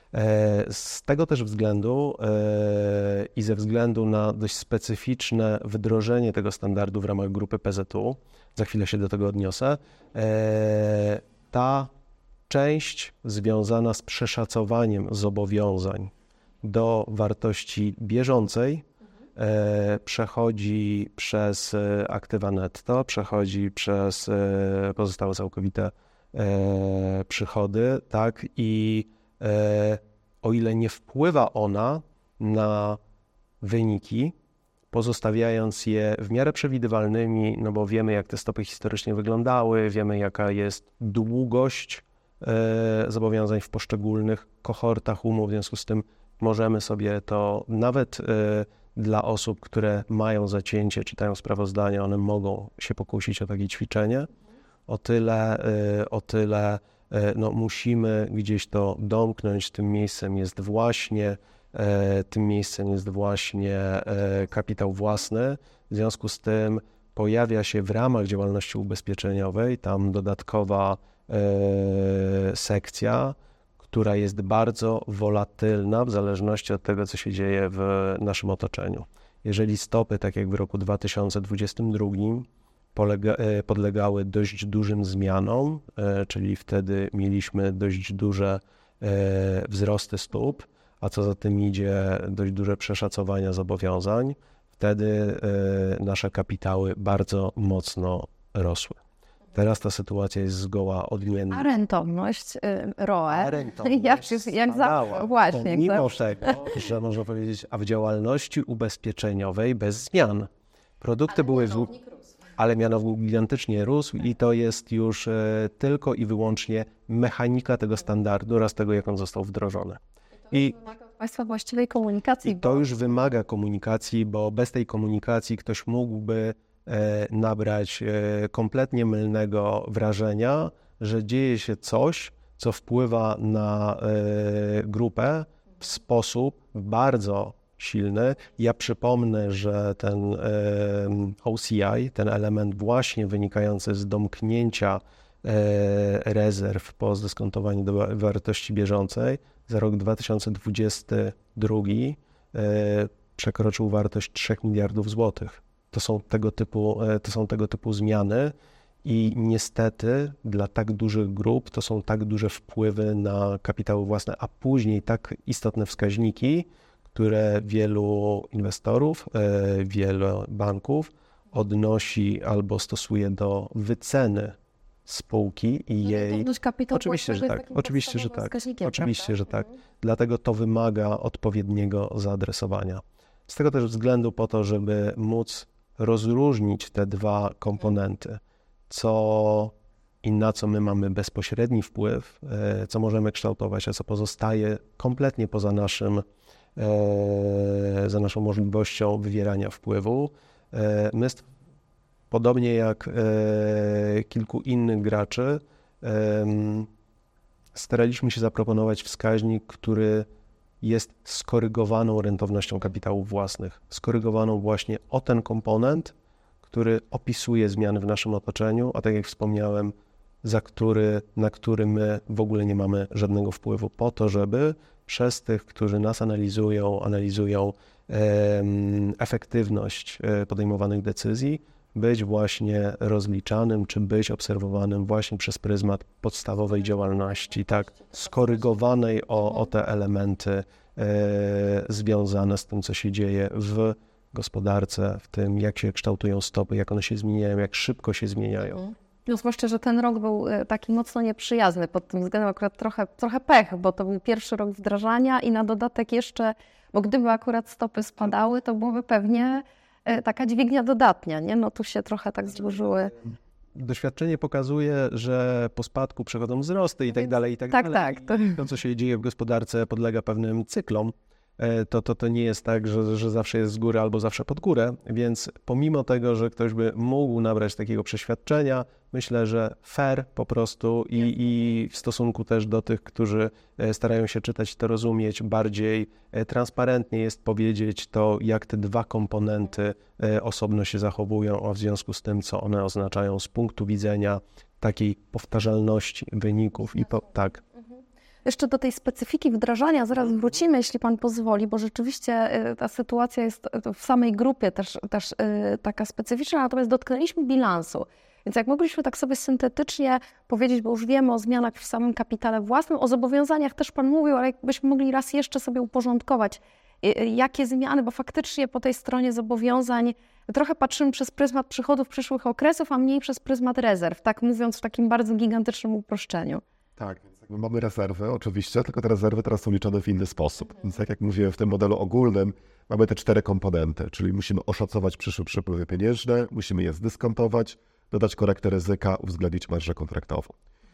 [SPEAKER 2] Z tego też względu i ze względu na dość specyficzne wdrożenie tego standardu w ramach grupy PZU, za chwilę się do tego odniosę, ta część związana z przeszacowaniem zobowiązań do wartości bieżącej przechodzi przez aktywa netto, przechodzi przez pozostałe całkowite przychody, tak, i o ile nie wpływa ona na wyniki, pozostawiając je w miarę przewidywalnymi, no bo wiemy, jak te stopy historycznie wyglądały, wiemy, jaka jest długość zobowiązań w poszczególnych kohortach umów, w związku z tym możemy sobie to nawet dla osób, które mają zacięcie, czytają sprawozdania, one mogą się pokusić o takie ćwiczenie. O tyle no, musimy gdzieś to domknąć. Tym miejscem jest właśnie kapitał własny. W związku z tym pojawia się w ramach działalności ubezpieczeniowej tam dodatkowa sekcja, która jest bardzo wolatylna w zależności od tego, co się dzieje w naszym otoczeniu. Jeżeli stopy, tak jak w roku 2022, podlegały dość dużym zmianom, czyli wtedy mieliśmy dość duże wzrosty stóp, a co za tym idzie dość duże przeszacowania zobowiązań, wtedy nasze kapitały bardzo mocno rosły. Teraz ta sytuacja jest zgoła odmienna.
[SPEAKER 1] A rentowność, ROE,
[SPEAKER 2] A rentowność
[SPEAKER 1] jak zawsze, właśnie.
[SPEAKER 2] Pomimo tego, że można powiedzieć, a w działalności ubezpieczeniowej bez zmian. Produkty były ale mianownik gigantycznie rósł i to jest już tylko i wyłącznie mechanika tego standardu oraz tego, jak on został wdrożony.
[SPEAKER 1] I Państwa właściwej komunikacji.
[SPEAKER 2] I to już wymaga komunikacji, bo bez tej komunikacji ktoś mógłby nabrać kompletnie mylnego wrażenia, że dzieje się coś, co wpływa na grupę w sposób bardzo silny. Ja przypomnę, że ten OCI, ten element właśnie wynikający z domknięcia rezerw po zdyskontowaniu do wartości bieżącej za rok 2022 przekroczył wartość 3 miliardów złotych. To są tego typu zmiany i niestety dla tak dużych grup to są tak duże wpływy na kapitały własne, a później tak istotne wskaźniki, które wielu inwestorów, wielu banków odnosi albo stosuje do wyceny spółki i jej... Oczywiście, że tak. Oczywiście, że tak. Dlatego to wymaga odpowiedniego zaadresowania. Z tego też względu po to, żeby móc rozróżnić te dwa komponenty, co i na co my mamy bezpośredni wpływ, co możemy kształtować, a co pozostaje kompletnie poza za naszą możliwością wywierania wpływu. My, podobnie jak kilku innych graczy, staraliśmy się zaproponować wskaźnik, który jest skorygowaną rentownością kapitałów własnych, skorygowaną właśnie o ten komponent, który opisuje zmiany w naszym otoczeniu, a tak jak wspomniałem, na który my w ogóle nie mamy żadnego wpływu, po to, żeby przez tych, którzy nas analizują efektywność podejmowanych decyzji, być właśnie rozliczanym, czy być obserwowanym właśnie przez pryzmat podstawowej działalności, tak, skorygowanej o te elementy związane z tym, co się dzieje w gospodarce, w tym, jak się kształtują stopy, jak one się zmieniają, jak szybko się zmieniają.
[SPEAKER 1] No zwłaszcza, że ten rok był taki mocno nieprzyjazny pod tym względem, akurat trochę pech, bo to był pierwszy rok wdrażania i na dodatek jeszcze, bo gdyby akurat stopy spadały, to byłoby pewnie taka dźwignia dodatnia, nie? No tu się trochę tak złożyły.
[SPEAKER 2] Doświadczenie pokazuje, że po spadku przychodzą wzrosty i tak dalej, i tak dalej.
[SPEAKER 1] Tak.
[SPEAKER 2] To, co się dzieje w gospodarce, podlega pewnym cyklom. To nie jest tak, że zawsze jest z góry albo zawsze pod górę, więc pomimo tego, że ktoś by mógł nabrać takiego przeświadczenia, myślę, że fair po prostu i w stosunku też do tych, którzy starają się czytać to rozumieć, bardziej transparentnie jest powiedzieć to, jak te dwa komponenty osobno się zachowują, a w związku z tym, co one oznaczają z punktu widzenia takiej powtarzalności wyników. Tak.
[SPEAKER 1] Jeszcze do tej specyfiki wdrażania zaraz wrócimy, jeśli Pan pozwoli, bo rzeczywiście ta sytuacja jest w samej grupie też taka specyficzna, natomiast dotknęliśmy bilansu. Więc jak mogliśmy tak sobie syntetycznie powiedzieć, bo już wiemy o zmianach w samym kapitale własnym, o zobowiązaniach też Pan mówił, ale jakbyśmy mogli raz jeszcze sobie uporządkować, jakie zmiany, bo faktycznie po tej stronie zobowiązań trochę patrzymy przez pryzmat przychodów przyszłych okresów, a mniej przez pryzmat rezerw, tak mówiąc w takim bardzo gigantycznym uproszczeniu.
[SPEAKER 3] Tak, więc mamy rezerwy oczywiście, tylko te rezerwy teraz są liczone w inny sposób. Więc tak jak mówiłem, w tym modelu ogólnym mamy te 4 komponenty, czyli musimy oszacować przyszłe przepływy pieniężne, musimy je zdyskontować, dodać korektę ryzyka, uwzględnić marżę kontraktową.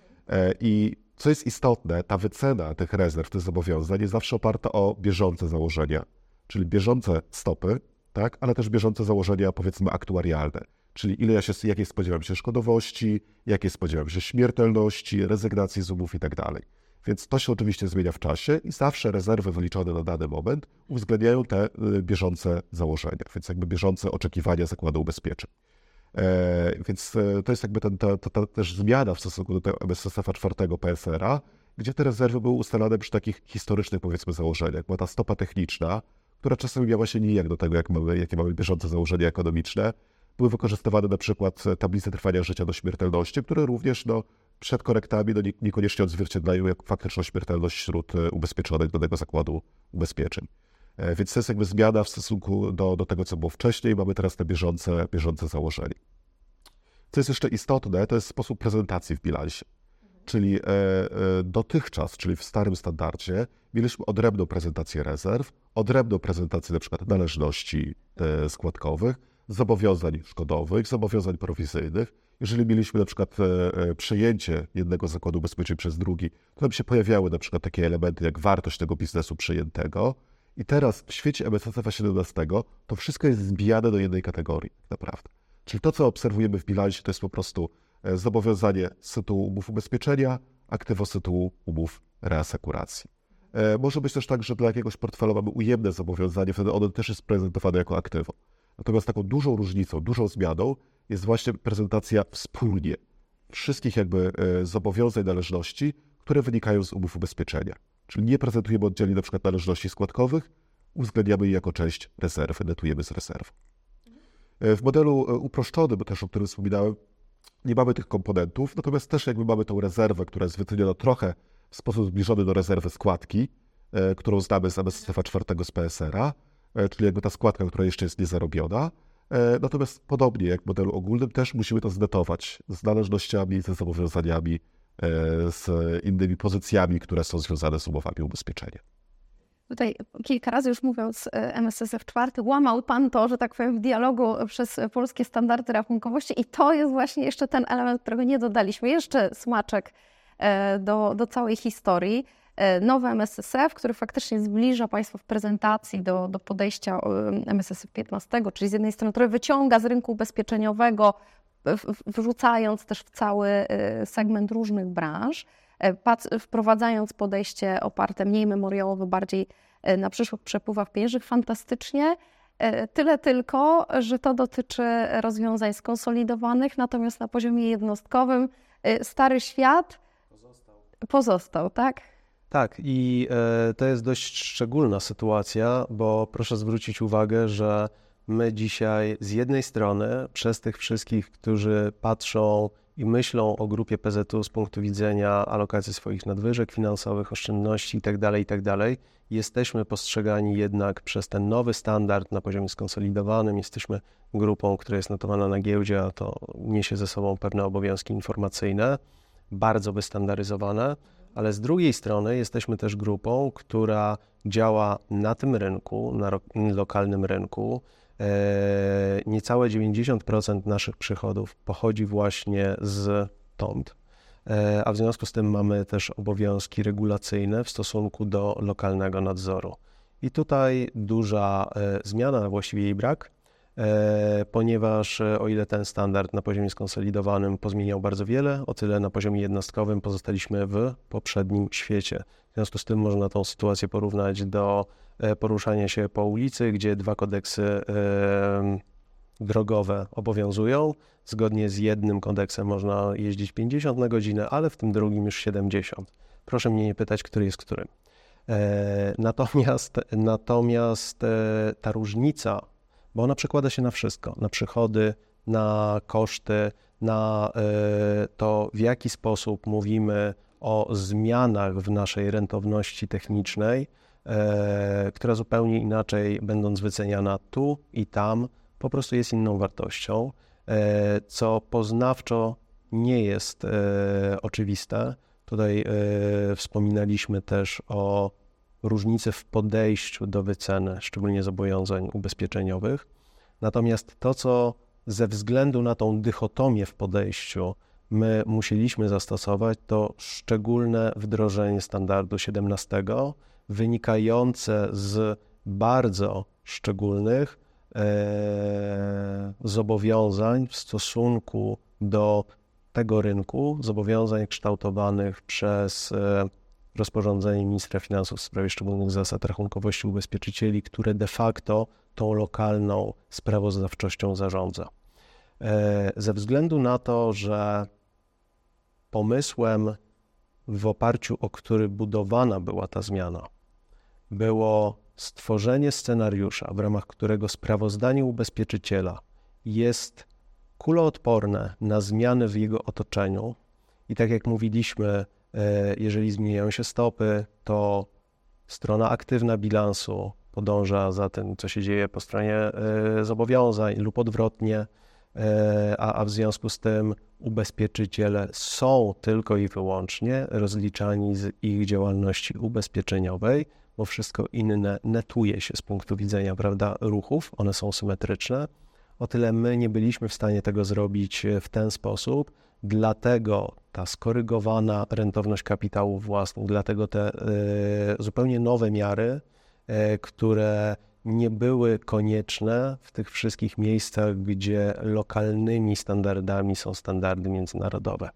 [SPEAKER 3] I co jest istotne, ta wycena tych rezerw, tych zobowiązań jest zawsze oparta o bieżące założenia, czyli bieżące stopy, tak, ale też bieżące założenia, powiedzmy, aktuarialne. Czyli jakiej spodziewam się szkodowości, jakiej spodziewam się śmiertelności, rezygnacji z umów i tak dalej. Więc to się oczywiście zmienia w czasie i zawsze rezerwy wyliczone na dany moment uwzględniają te bieżące założenia, więc jakby bieżące oczekiwania zakładu ubezpieczeń. Więc to jest jakby ta też zmiana w stosunku do tego MSSF 4 PSR-a, gdzie te rezerwy były ustalane przy takich historycznych, powiedzmy, założeniach. Była ta stopa techniczna, która czasem miała się nijak do tego, jakie mamy bieżące założenia ekonomiczne. Były wykorzystywane na przykład tablice trwania życia do śmiertelności, które również przed korektami niekoniecznie odzwierciedlają jak faktyczną śmiertelność wśród ubezpieczonych danego zakładu ubezpieczeń. Więc to jest jakby zmiana w stosunku do tego, co było wcześniej. Mamy teraz te bieżące założenie. Co jest jeszcze istotne, to jest sposób prezentacji w bilansie. Czyli dotychczas, czyli w starym standardzie, mieliśmy odrębną prezentację rezerw, odrębną prezentację na przykład należności składkowych, zobowiązań szkodowych, zobowiązań prowizyjnych. Jeżeli mieliśmy na przykład przejęcie jednego zakładu ubezpieczeń przez drugi, to tam się pojawiały na przykład takie elementy jak wartość tego biznesu przejętego. I teraz w świecie MSSF 17 to wszystko jest zbijane do jednej kategorii tak naprawdę. Czyli to, co obserwujemy w bilansie, to jest po prostu zobowiązanie z tytułu umów ubezpieczenia, aktywo z tytułu umów reasekuracji. Może być też tak, że dla jakiegoś portfela mamy ujemne zobowiązanie, wtedy ono też jest prezentowane jako aktywo. Natomiast taką dużą różnicą, dużą zmianą jest właśnie prezentacja wspólnie wszystkich jakby zobowiązań, należności, które wynikają z umów ubezpieczenia. Czyli nie prezentujemy oddzielnie na przykład należności składkowych, uwzględniamy je jako część rezerwy, netujemy z rezerwy. W modelu uproszczonym, też o którym wspominałem, nie mamy tych komponentów, natomiast też jakby mamy tą rezerwę, która jest wyceniona trochę w sposób zbliżony do rezerwy składki, którą znamy z MSSF 4 z PSR-a, czyli jakby ta składka, która jeszcze jest niezarobiona. Natomiast podobnie jak w modelu ogólnym też musimy to znetować z należnościami, ze zobowiązaniami, z innymi pozycjami, które są związane z umowami ubezpieczenia.
[SPEAKER 1] Tutaj kilka razy już mówiąc MSSF 4, łamał Pan to, że tak powiem, w dialogu przez polskie standardy rachunkowości i to jest właśnie jeszcze ten element, którego nie dodaliśmy. Jeszcze smaczek do całej historii. Nowy MSSF, który faktycznie zbliża Państwa w prezentacji do podejścia MSSF 15, czyli z jednej strony, który wyciąga z rynku ubezpieczeniowego, wrzucając też w cały segment różnych branż, wprowadzając podejście oparte mniej memoriałowe, bardziej na przyszłych przepływach pieniężnych. Fantastycznie. Tyle tylko, że to dotyczy rozwiązań skonsolidowanych, natomiast na poziomie jednostkowym stary świat pozostał, tak?
[SPEAKER 2] Tak, i to jest dość szczególna sytuacja, bo proszę zwrócić uwagę, że my dzisiaj z jednej strony przez tych wszystkich, którzy patrzą i myślą o grupie PZU z punktu widzenia alokacji swoich nadwyżek finansowych, oszczędności itd., jesteśmy postrzegani jednak przez ten nowy standard na poziomie skonsolidowanym. Jesteśmy grupą, która jest notowana na giełdzie, a to niesie ze sobą pewne obowiązki informacyjne, bardzo wystandaryzowane, ale z drugiej strony jesteśmy też grupą, która działa na tym rynku, na lokalnym rynku. Niecałe 90% naszych przychodów pochodzi właśnie stąd, a w związku z tym mamy też obowiązki regulacyjne w stosunku do lokalnego nadzoru. I tutaj duża zmiana, właściwie jej brak, ponieważ o ile ten standard na poziomie skonsolidowanym pozmieniał bardzo wiele, o tyle na poziomie jednostkowym pozostaliśmy w poprzednim świecie. W związku z tym można tą sytuację porównać do poruszania się po ulicy, gdzie dwa kodeksy drogowe obowiązują. Zgodnie z jednym kodeksem można jeździć 50 na godzinę, ale w tym drugim już 70. Proszę mnie nie pytać, który jest którym. Natomiast ta różnica, bo ona przekłada się na wszystko, na przychody, na koszty, na to, w jaki sposób mówimy o zmianach w naszej rentowności technicznej, która zupełnie inaczej, będąc wyceniana tu i tam, po prostu jest inną wartością, co poznawczo nie jest oczywiste. Tutaj wspominaliśmy też o różnicy w podejściu do wyceny, szczególnie zobowiązań ubezpieczeniowych. Natomiast to, co ze względu na tą dychotomię w podejściu my musieliśmy zastosować, to szczególne wdrożenie standardu 17, wynikające z bardzo szczególnych zobowiązań w stosunku do tego rynku, zobowiązań kształtowanych przez rozporządzenie ministra finansów w sprawie szczególnych zasad rachunkowości ubezpieczycieli, które de facto tą lokalną sprawozdawczością zarządza. Ze względu na to, że pomysłem, w oparciu o który budowana była ta zmiana, było stworzenie scenariusza, w ramach którego sprawozdanie ubezpieczyciela jest kuloodporne na zmiany w jego otoczeniu i tak jak mówiliśmy, jeżeli zmieniają się stopy, to strona aktywna bilansu podąża za tym, co się dzieje po stronie zobowiązań lub odwrotnie, a w związku z tym ubezpieczyciele są tylko i wyłącznie rozliczani z ich działalności ubezpieczeniowej, bo wszystko inne netuje się z punktu widzenia, prawda, ruchów, one są symetryczne. O tyle my nie byliśmy w stanie tego zrobić w ten sposób, dlatego ta skorygowana rentowność kapitałów własnych, dlatego te zupełnie nowe miary, które nie były konieczne w tych wszystkich miejscach, gdzie lokalnymi standardami są standardy międzynarodowe.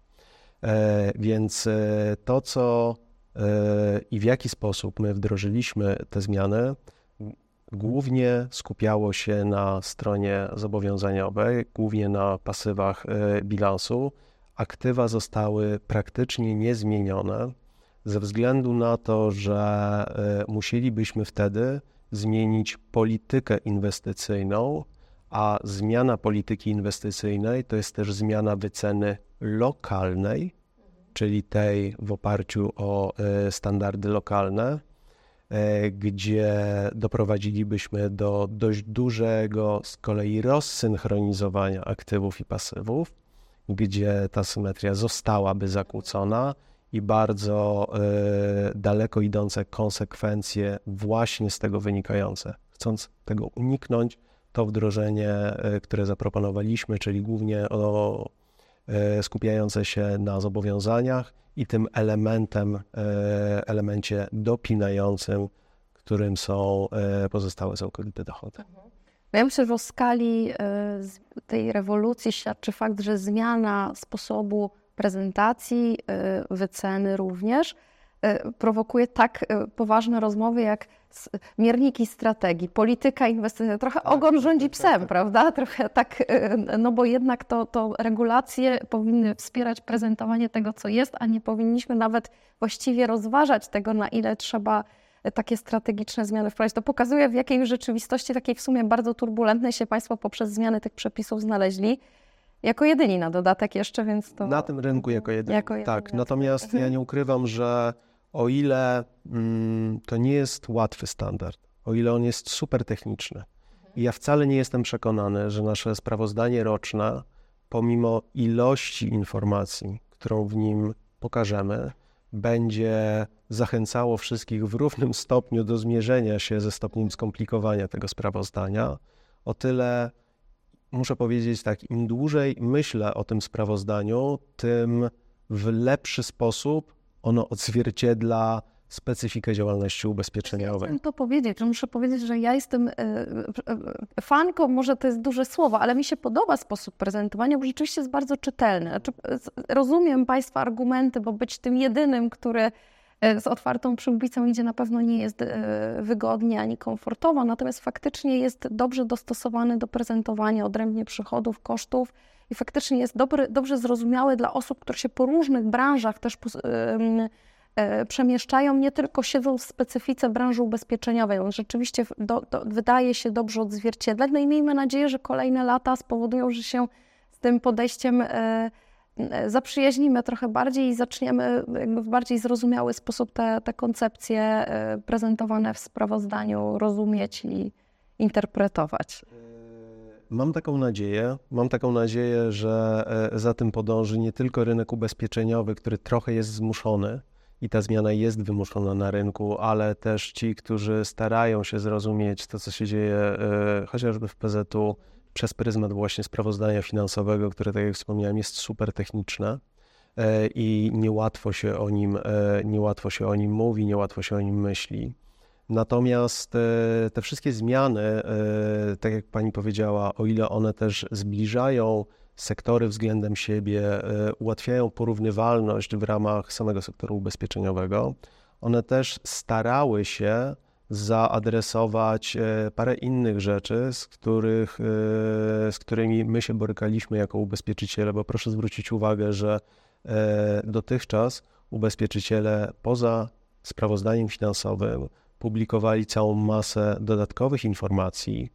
[SPEAKER 2] Więc to, co i w jaki sposób my wdrożyliśmy te zmiany, głównie skupiało się na stronie zobowiązaniowej, głównie na pasywach bilansu. Aktywa zostały praktycznie niezmienione ze względu na to, że musielibyśmy wtedy zmienić politykę inwestycyjną, a zmiana polityki inwestycyjnej to jest też zmiana wyceny lokalnej, czyli tej w oparciu o standardy lokalne, gdzie doprowadzilibyśmy do dość dużego z kolei rozsynchronizowania aktywów i pasywów, gdzie ta symetria zostałaby zakłócona i bardzo daleko idące konsekwencje właśnie z tego wynikające. Chcąc tego uniknąć, to wdrożenie, które zaproponowaliśmy, czyli głównie skupiające się na zobowiązaniach i tym elemencie dopinającym, którym są pozostałe całkowite dochody.
[SPEAKER 1] Ja myślę, że o skali tej rewolucji świadczy fakt, że zmiana sposobu prezentacji, wyceny również prowokuje tak poważne rozmowy jak mierniki strategii, polityka inwestycyjna. Trochę ogon rządzi psem, prawda? Trochę tak, no bo jednak to regulacje powinny wspierać prezentowanie tego, co jest, a nie powinniśmy nawet właściwie rozważać tego, na ile trzeba takie strategiczne zmiany wprowadzić. To pokazuje, w jakiej rzeczywistości, takiej w sumie bardzo turbulentnej się Państwo poprzez zmiany tych przepisów znaleźli. Jako jedyni na dodatek jeszcze, więc to...
[SPEAKER 2] Na tym rynku jako jedyni. Tak, natomiast ja nie ukrywam, że o ile to nie jest łatwy standard, o ile on jest super techniczny i ja wcale nie jestem przekonany, że nasze sprawozdanie roczne, pomimo ilości informacji, którą w nim pokażemy, będzie zachęcało wszystkich w równym stopniu do zmierzenia się ze stopniem skomplikowania tego sprawozdania, o tyle muszę powiedzieć tak, im dłużej myślę o tym sprawozdaniu, tym w lepszy sposób ono odzwierciedla specyfikę działalności ubezpieczeniowej.
[SPEAKER 1] Chciałam to powiedzieć, że muszę powiedzieć, że ja jestem fanką, może to jest duże słowo, ale mi się podoba sposób prezentowania, bo rzeczywiście jest bardzo czytelny. Znaczy, rozumiem Państwa argumenty, bo być tym jedynym, który z otwartą przyłbicą idzie, na pewno nie jest wygodnie ani komfortowo, natomiast faktycznie jest dobrze dostosowany do prezentowania odrębnie przychodów, kosztów i faktycznie jest dobrze zrozumiały dla osób, które się po różnych branżach też przemieszczają, nie tylko siedzą w specyfice branży ubezpieczeniowej. On rzeczywiście wydaje się dobrze odzwierciedlać. No i miejmy nadzieję, że kolejne lata spowodują, że się z tym podejściem zaprzyjaźnimy trochę bardziej i zaczniemy jakby w bardziej zrozumiały sposób te koncepcje prezentowane w sprawozdaniu rozumieć i interpretować.
[SPEAKER 2] Mam taką nadzieję, że za tym podąży nie tylko rynek ubezpieczeniowy, który trochę jest zmuszony i ta zmiana jest wymuszona na rynku, ale też ci, którzy starają się zrozumieć to, co się dzieje chociażby w PZU przez pryzmat właśnie sprawozdania finansowego, które, tak jak wspomniałem, jest super techniczne i niełatwo się o nim mówi, niełatwo się o nim myśli. Natomiast te wszystkie zmiany, tak jak Pani powiedziała, o ile one też zbliżają sektory względem siebie, ułatwiają porównywalność w ramach samego sektoru ubezpieczeniowego, one też starały się zaadresować parę innych rzeczy, z którymi my się borykaliśmy jako ubezpieczyciele, bo proszę zwrócić uwagę, że dotychczas ubezpieczyciele poza sprawozdaniem finansowym publikowali całą masę dodatkowych informacji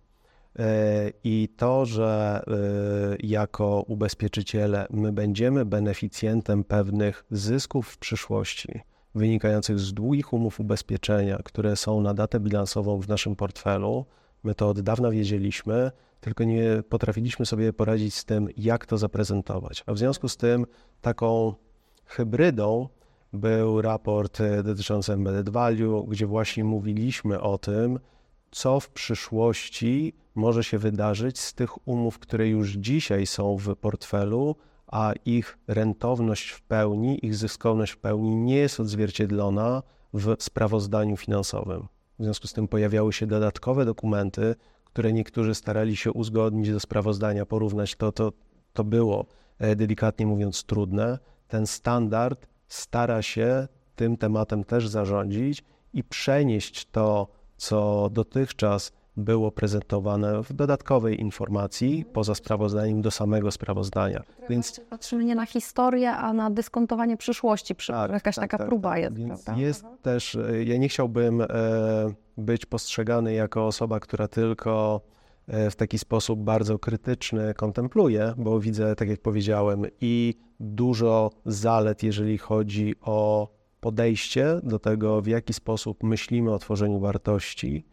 [SPEAKER 2] i to, że jako ubezpieczyciele my będziemy beneficjentem pewnych zysków w przyszłości wynikających z długich umów ubezpieczenia, które są na datę bilansową w naszym portfelu. My to od dawna wiedzieliśmy, tylko nie potrafiliśmy sobie poradzić z tym, jak to zaprezentować. A w związku z tym taką hybrydą był raport dotyczący Embedded Value, gdzie właśnie mówiliśmy o tym, co w przyszłości może się wydarzyć z tych umów, które już dzisiaj są w portfelu, a ich rentowność w pełni, ich zyskowność w pełni nie jest odzwierciedlona w sprawozdaniu finansowym. W związku z tym pojawiały się dodatkowe dokumenty, które niektórzy starali się uzgodnić do sprawozdania, porównać. To było, delikatnie mówiąc, trudne. Ten standard stara się tym tematem też zarządzić i przenieść to, co dotychczas było prezentowane w dodatkowej informacji poza sprawozdaniem do samego sprawozdania.
[SPEAKER 1] Więc patrzymy nie na historię, a na dyskontowanie przyszłości. Jakaś taka próba jest,
[SPEAKER 2] Więc
[SPEAKER 1] prawda?
[SPEAKER 2] jest też, ja nie chciałbym być postrzegany jako osoba, która tylko w taki sposób bardzo krytyczny kontempluje, bo widzę, tak jak powiedziałem, i dużo zalet, jeżeli chodzi o podejście do tego, w jaki sposób myślimy o tworzeniu wartości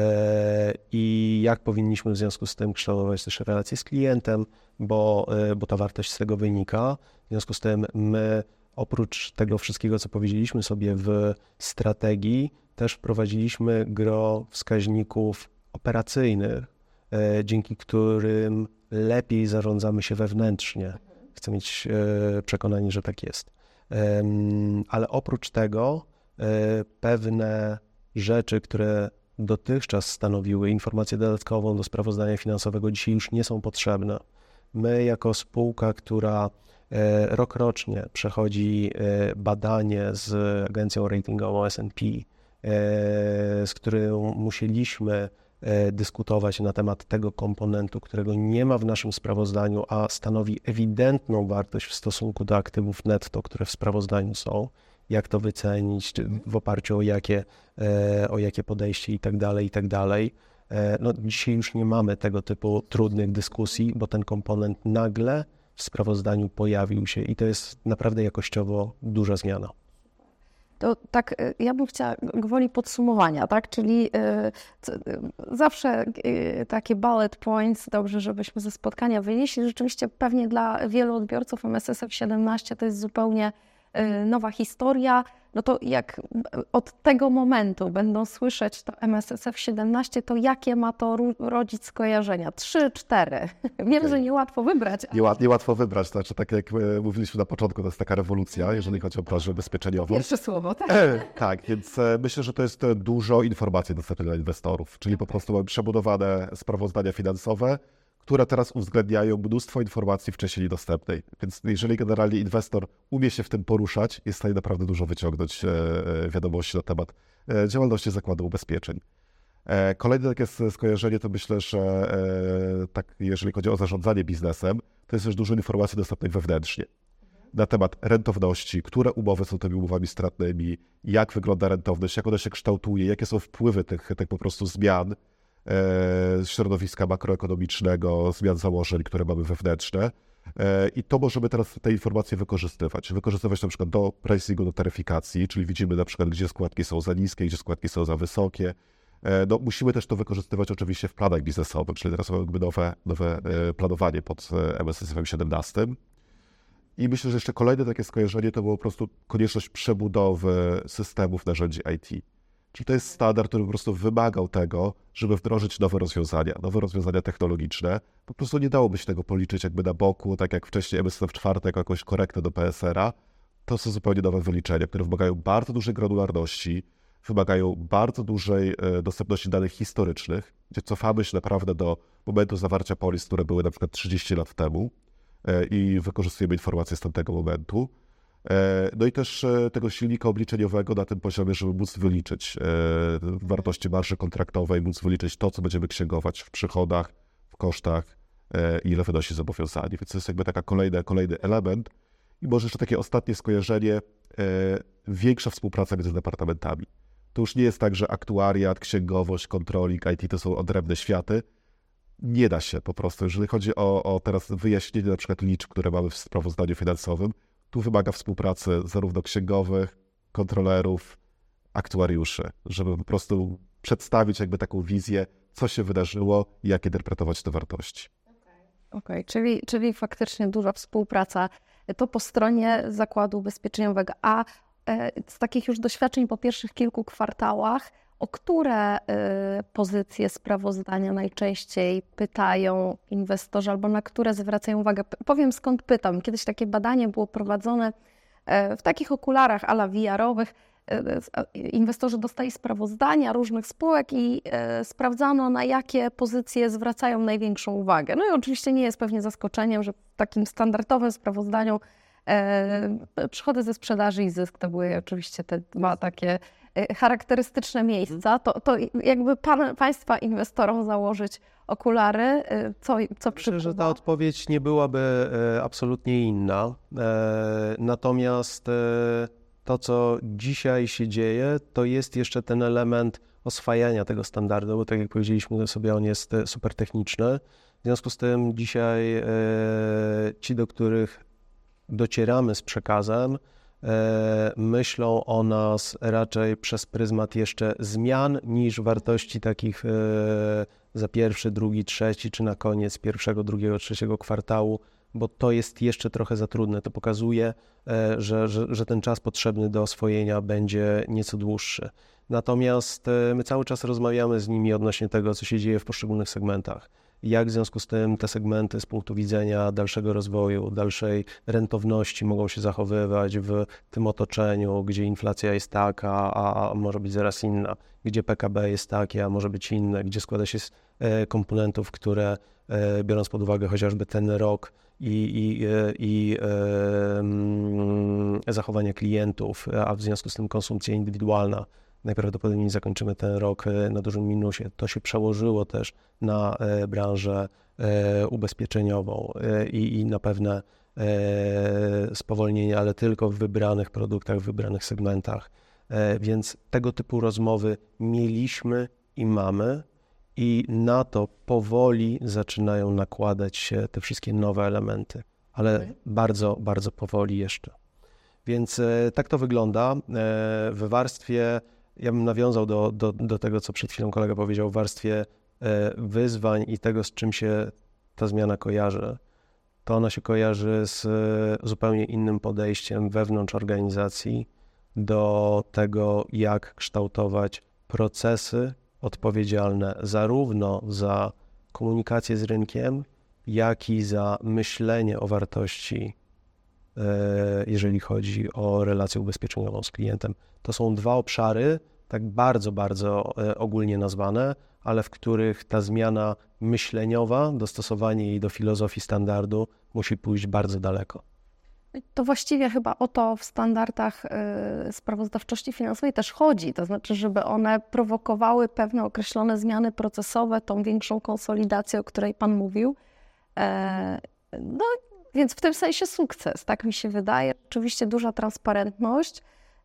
[SPEAKER 2] i jak powinniśmy w związku z tym kształtować też relacje z klientem, bo ta wartość z tego wynika. W związku z tym my oprócz tego wszystkiego, co powiedzieliśmy sobie w strategii, też wprowadziliśmy gro wskaźników operacyjnych, dzięki którym lepiej zarządzamy się wewnętrznie. Chcę mieć przekonanie, że tak jest. Ale oprócz tego pewne rzeczy, które dotychczas stanowiły informację dodatkową do sprawozdania finansowego, dzisiaj już nie są potrzebne. My jako spółka, która rokrocznie przechodzi badanie z agencją ratingową S&P, z którą musieliśmy dyskutować na temat tego komponentu, którego nie ma w naszym sprawozdaniu, a stanowi ewidentną wartość w stosunku do aktywów netto, które w sprawozdaniu są, jak to wycenić, w oparciu o jakie podejście i tak dalej. No, dzisiaj już nie mamy tego typu trudnych dyskusji, bo ten komponent nagle w sprawozdaniu pojawił się i to jest naprawdę jakościowo duża zmiana.
[SPEAKER 1] To tak, ja bym chciała gwoli podsumowania, tak? Czyli zawsze takie bullet points, dobrze, żebyśmy ze spotkania wynieśli. Rzeczywiście pewnie dla wielu odbiorców MSSF 17 to jest zupełnie nowa historia. No to jak od tego momentu będą słyszeć to MSSF 17, to jakie ma to rodzić skojarzenia? 3, 4. Wiem, że niełatwo wybrać. Ale...
[SPEAKER 3] Niełatwo wybrać, znaczy tak jak mówiliśmy na początku, to jest taka rewolucja, jeżeli chodzi o branżę ubezpieczeniową.
[SPEAKER 1] Pierwsze słowo, tak?
[SPEAKER 3] Tak, więc myślę, że to jest dużo informacji dostępnych dla inwestorów, czyli po prostu mamy przebudowane sprawozdania finansowe, które teraz uwzględniają mnóstwo informacji wcześniej niedostępnej. Więc jeżeli generalnie inwestor umie się w tym poruszać, jest w stanie naprawdę dużo wyciągnąć wiadomości na temat działalności zakładu ubezpieczeń. Kolejne takie skojarzenie to myślę, że tak, jeżeli chodzi o zarządzanie biznesem, to jest też dużo informacji dostępnych wewnętrznie na temat rentowności, które umowy są tymi umowami stratnymi, jak wygląda rentowność, jak ona się kształtuje, jakie są wpływy tych po prostu zmian środowiska makroekonomicznego, zmian założeń, które mamy wewnętrzne. I to możemy teraz te informacje wykorzystywać. Wykorzystywać na przykład do pricingu, do taryfikacji, czyli widzimy na przykład, gdzie składki są za niskie, gdzie składki są za wysokie. No, musimy też to wykorzystywać oczywiście w planach biznesowych, czyli teraz mamy nowe planowanie pod MSSF 17. I myślę, że jeszcze kolejne takie skojarzenie to było po prostu konieczność przebudowy systemów narzędzi IT. Czyli to jest standard, który po prostu wymagał tego, żeby wdrożyć nowe rozwiązania technologiczne. Po prostu nie dałoby się tego policzyć jakby na boku, tak jak wcześniej MSSF 4 jako jakąś korektę do PSR-a. To są zupełnie nowe wyliczenia, które wymagają bardzo dużej granularności, wymagają bardzo dużej dostępności danych historycznych, gdzie cofamy się naprawdę do momentu zawarcia polis, które były na przykład 30 lat temu i wykorzystujemy informacje z tamtego momentu. No i też tego silnika obliczeniowego na tym poziomie, żeby móc wyliczyć wartości marży kontraktowej, móc wyliczyć to, co będziemy księgować w przychodach, w kosztach i ile wynosi zobowiązanie. Więc to jest jakby taka kolejny element. I może jeszcze takie ostatnie skojarzenie, większa współpraca między departamentami. To już nie jest tak, że aktuariat, księgowość, kontroling, IT to są odrębne światy. Nie da się po prostu. Jeżeli chodzi o teraz wyjaśnienie na przykład liczb, które mamy w sprawozdaniu finansowym, tu wymaga współpracy zarówno księgowych, kontrolerów, aktuariuszy, żeby po prostu przedstawić jakby taką wizję, co się wydarzyło i jak interpretować te wartości.
[SPEAKER 1] Okej, czyli faktycznie duża współpraca to po stronie Zakładu Ubezpieczeniowego, a z takich już doświadczeń po pierwszych kilku kwartałach, o które pozycje sprawozdania najczęściej pytają inwestorzy albo na które zwracają uwagę? Powiem skąd pytam. Kiedyś takie badanie było prowadzone w takich okularach a la VR-owych. Inwestorzy dostali sprawozdania różnych spółek i sprawdzano, na jakie pozycje zwracają największą uwagę. No i oczywiście nie jest pewnie zaskoczeniem, że w takim standardowym sprawozdaniu przychody ze sprzedaży i zysk to były oczywiście te dwa takie charakterystyczne miejsca. To jakby Państwa inwestorom założyć okulary, co przykuwa?
[SPEAKER 2] Myślę, że ta odpowiedź nie byłaby absolutnie inna. Natomiast to, co dzisiaj się dzieje, to jest jeszcze ten element oswajania tego standardu, bo tak jak powiedzieliśmy sobie, on jest super techniczny. W związku z tym dzisiaj ci, do których docieramy z przekazem, myślą o nas raczej przez pryzmat jeszcze zmian niż wartości takich za pierwszy, drugi, trzeci, czy na koniec pierwszego, drugiego, trzeciego kwartału, bo to jest jeszcze trochę za trudne. To pokazuje, że ten czas potrzebny do oswojenia będzie nieco dłuższy. Natomiast my cały czas rozmawiamy z nimi odnośnie tego, co się dzieje w poszczególnych segmentach. Jak w związku z tym te segmenty z punktu widzenia dalszego rozwoju, dalszej rentowności mogą się zachowywać w tym otoczeniu, gdzie inflacja jest taka, a może być zaraz inna, gdzie PKB jest takie, a może być inne, gdzie składa się z komponentów, które biorąc pod uwagę chociażby ten rok i zachowania klientów, a w związku z tym konsumpcja indywidualna, najprawdopodobniej zakończymy ten rok na dużym minusie. To się przełożyło też na branżę ubezpieczeniową i na pewne spowolnienie, ale tylko w wybranych produktach, w wybranych segmentach. Więc tego typu rozmowy mieliśmy i mamy i na to powoli zaczynają nakładać się te wszystkie nowe elementy, ale bardzo, bardzo powoli jeszcze. Więc tak to wygląda. W warstwie, ja bym nawiązał do tego, co przed chwilą kolega powiedział, w warstwie wyzwań i tego, z czym się ta zmiana kojarzy. To ona się kojarzy z zupełnie innym podejściem wewnątrz organizacji do tego, jak kształtować procesy odpowiedzialne zarówno za komunikację z rynkiem, jak i za myślenie o wartości, jeżeli chodzi o relację ubezpieczeniową z klientem. To są dwa obszary, tak bardzo, bardzo ogólnie nazwane, ale w których ta zmiana myśleniowa, dostosowanie jej do filozofii standardu musi pójść bardzo daleko.
[SPEAKER 1] To właściwie chyba o to w standardach sprawozdawczości finansowej też chodzi, to znaczy, żeby one prowokowały pewne określone zmiany procesowe, tą większą konsolidację, o której Pan mówił. No więc w tym sensie sukces, tak mi się wydaje. Oczywiście duża transparentność,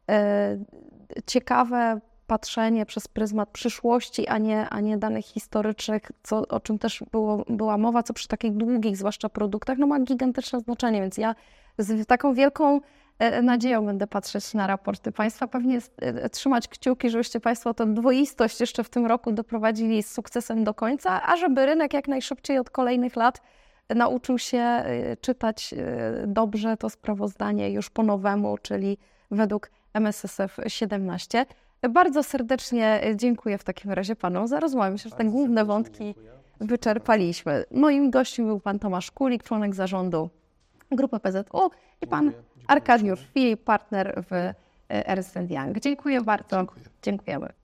[SPEAKER 1] ciekawe patrzenie przez pryzmat przyszłości, a nie danych historycznych, o czym też była mowa, co przy takich długich, zwłaszcza produktach, no ma gigantyczne znaczenie, więc ja z taką wielką nadzieją będę patrzeć na raporty Państwa. Pewnie trzymać kciuki, żebyście Państwo tę dwoistość jeszcze w tym roku doprowadzili z sukcesem do końca, a żeby rynek jak najszybciej od kolejnych lat nauczył się czytać dobrze to sprawozdanie już po nowemu, czyli według MSSF 17. Bardzo serdecznie dziękuję w takim razie Panu za rozmowę. Myślę, że te główne wątki wyczerpaliśmy. Moim gościem był Pan Tomasz Kulik, członek zarządu Grupy PZU i Pan Arkadiusz Filip, partner w Ernst & Young. Dziękuję bardzo. Dziękujemy.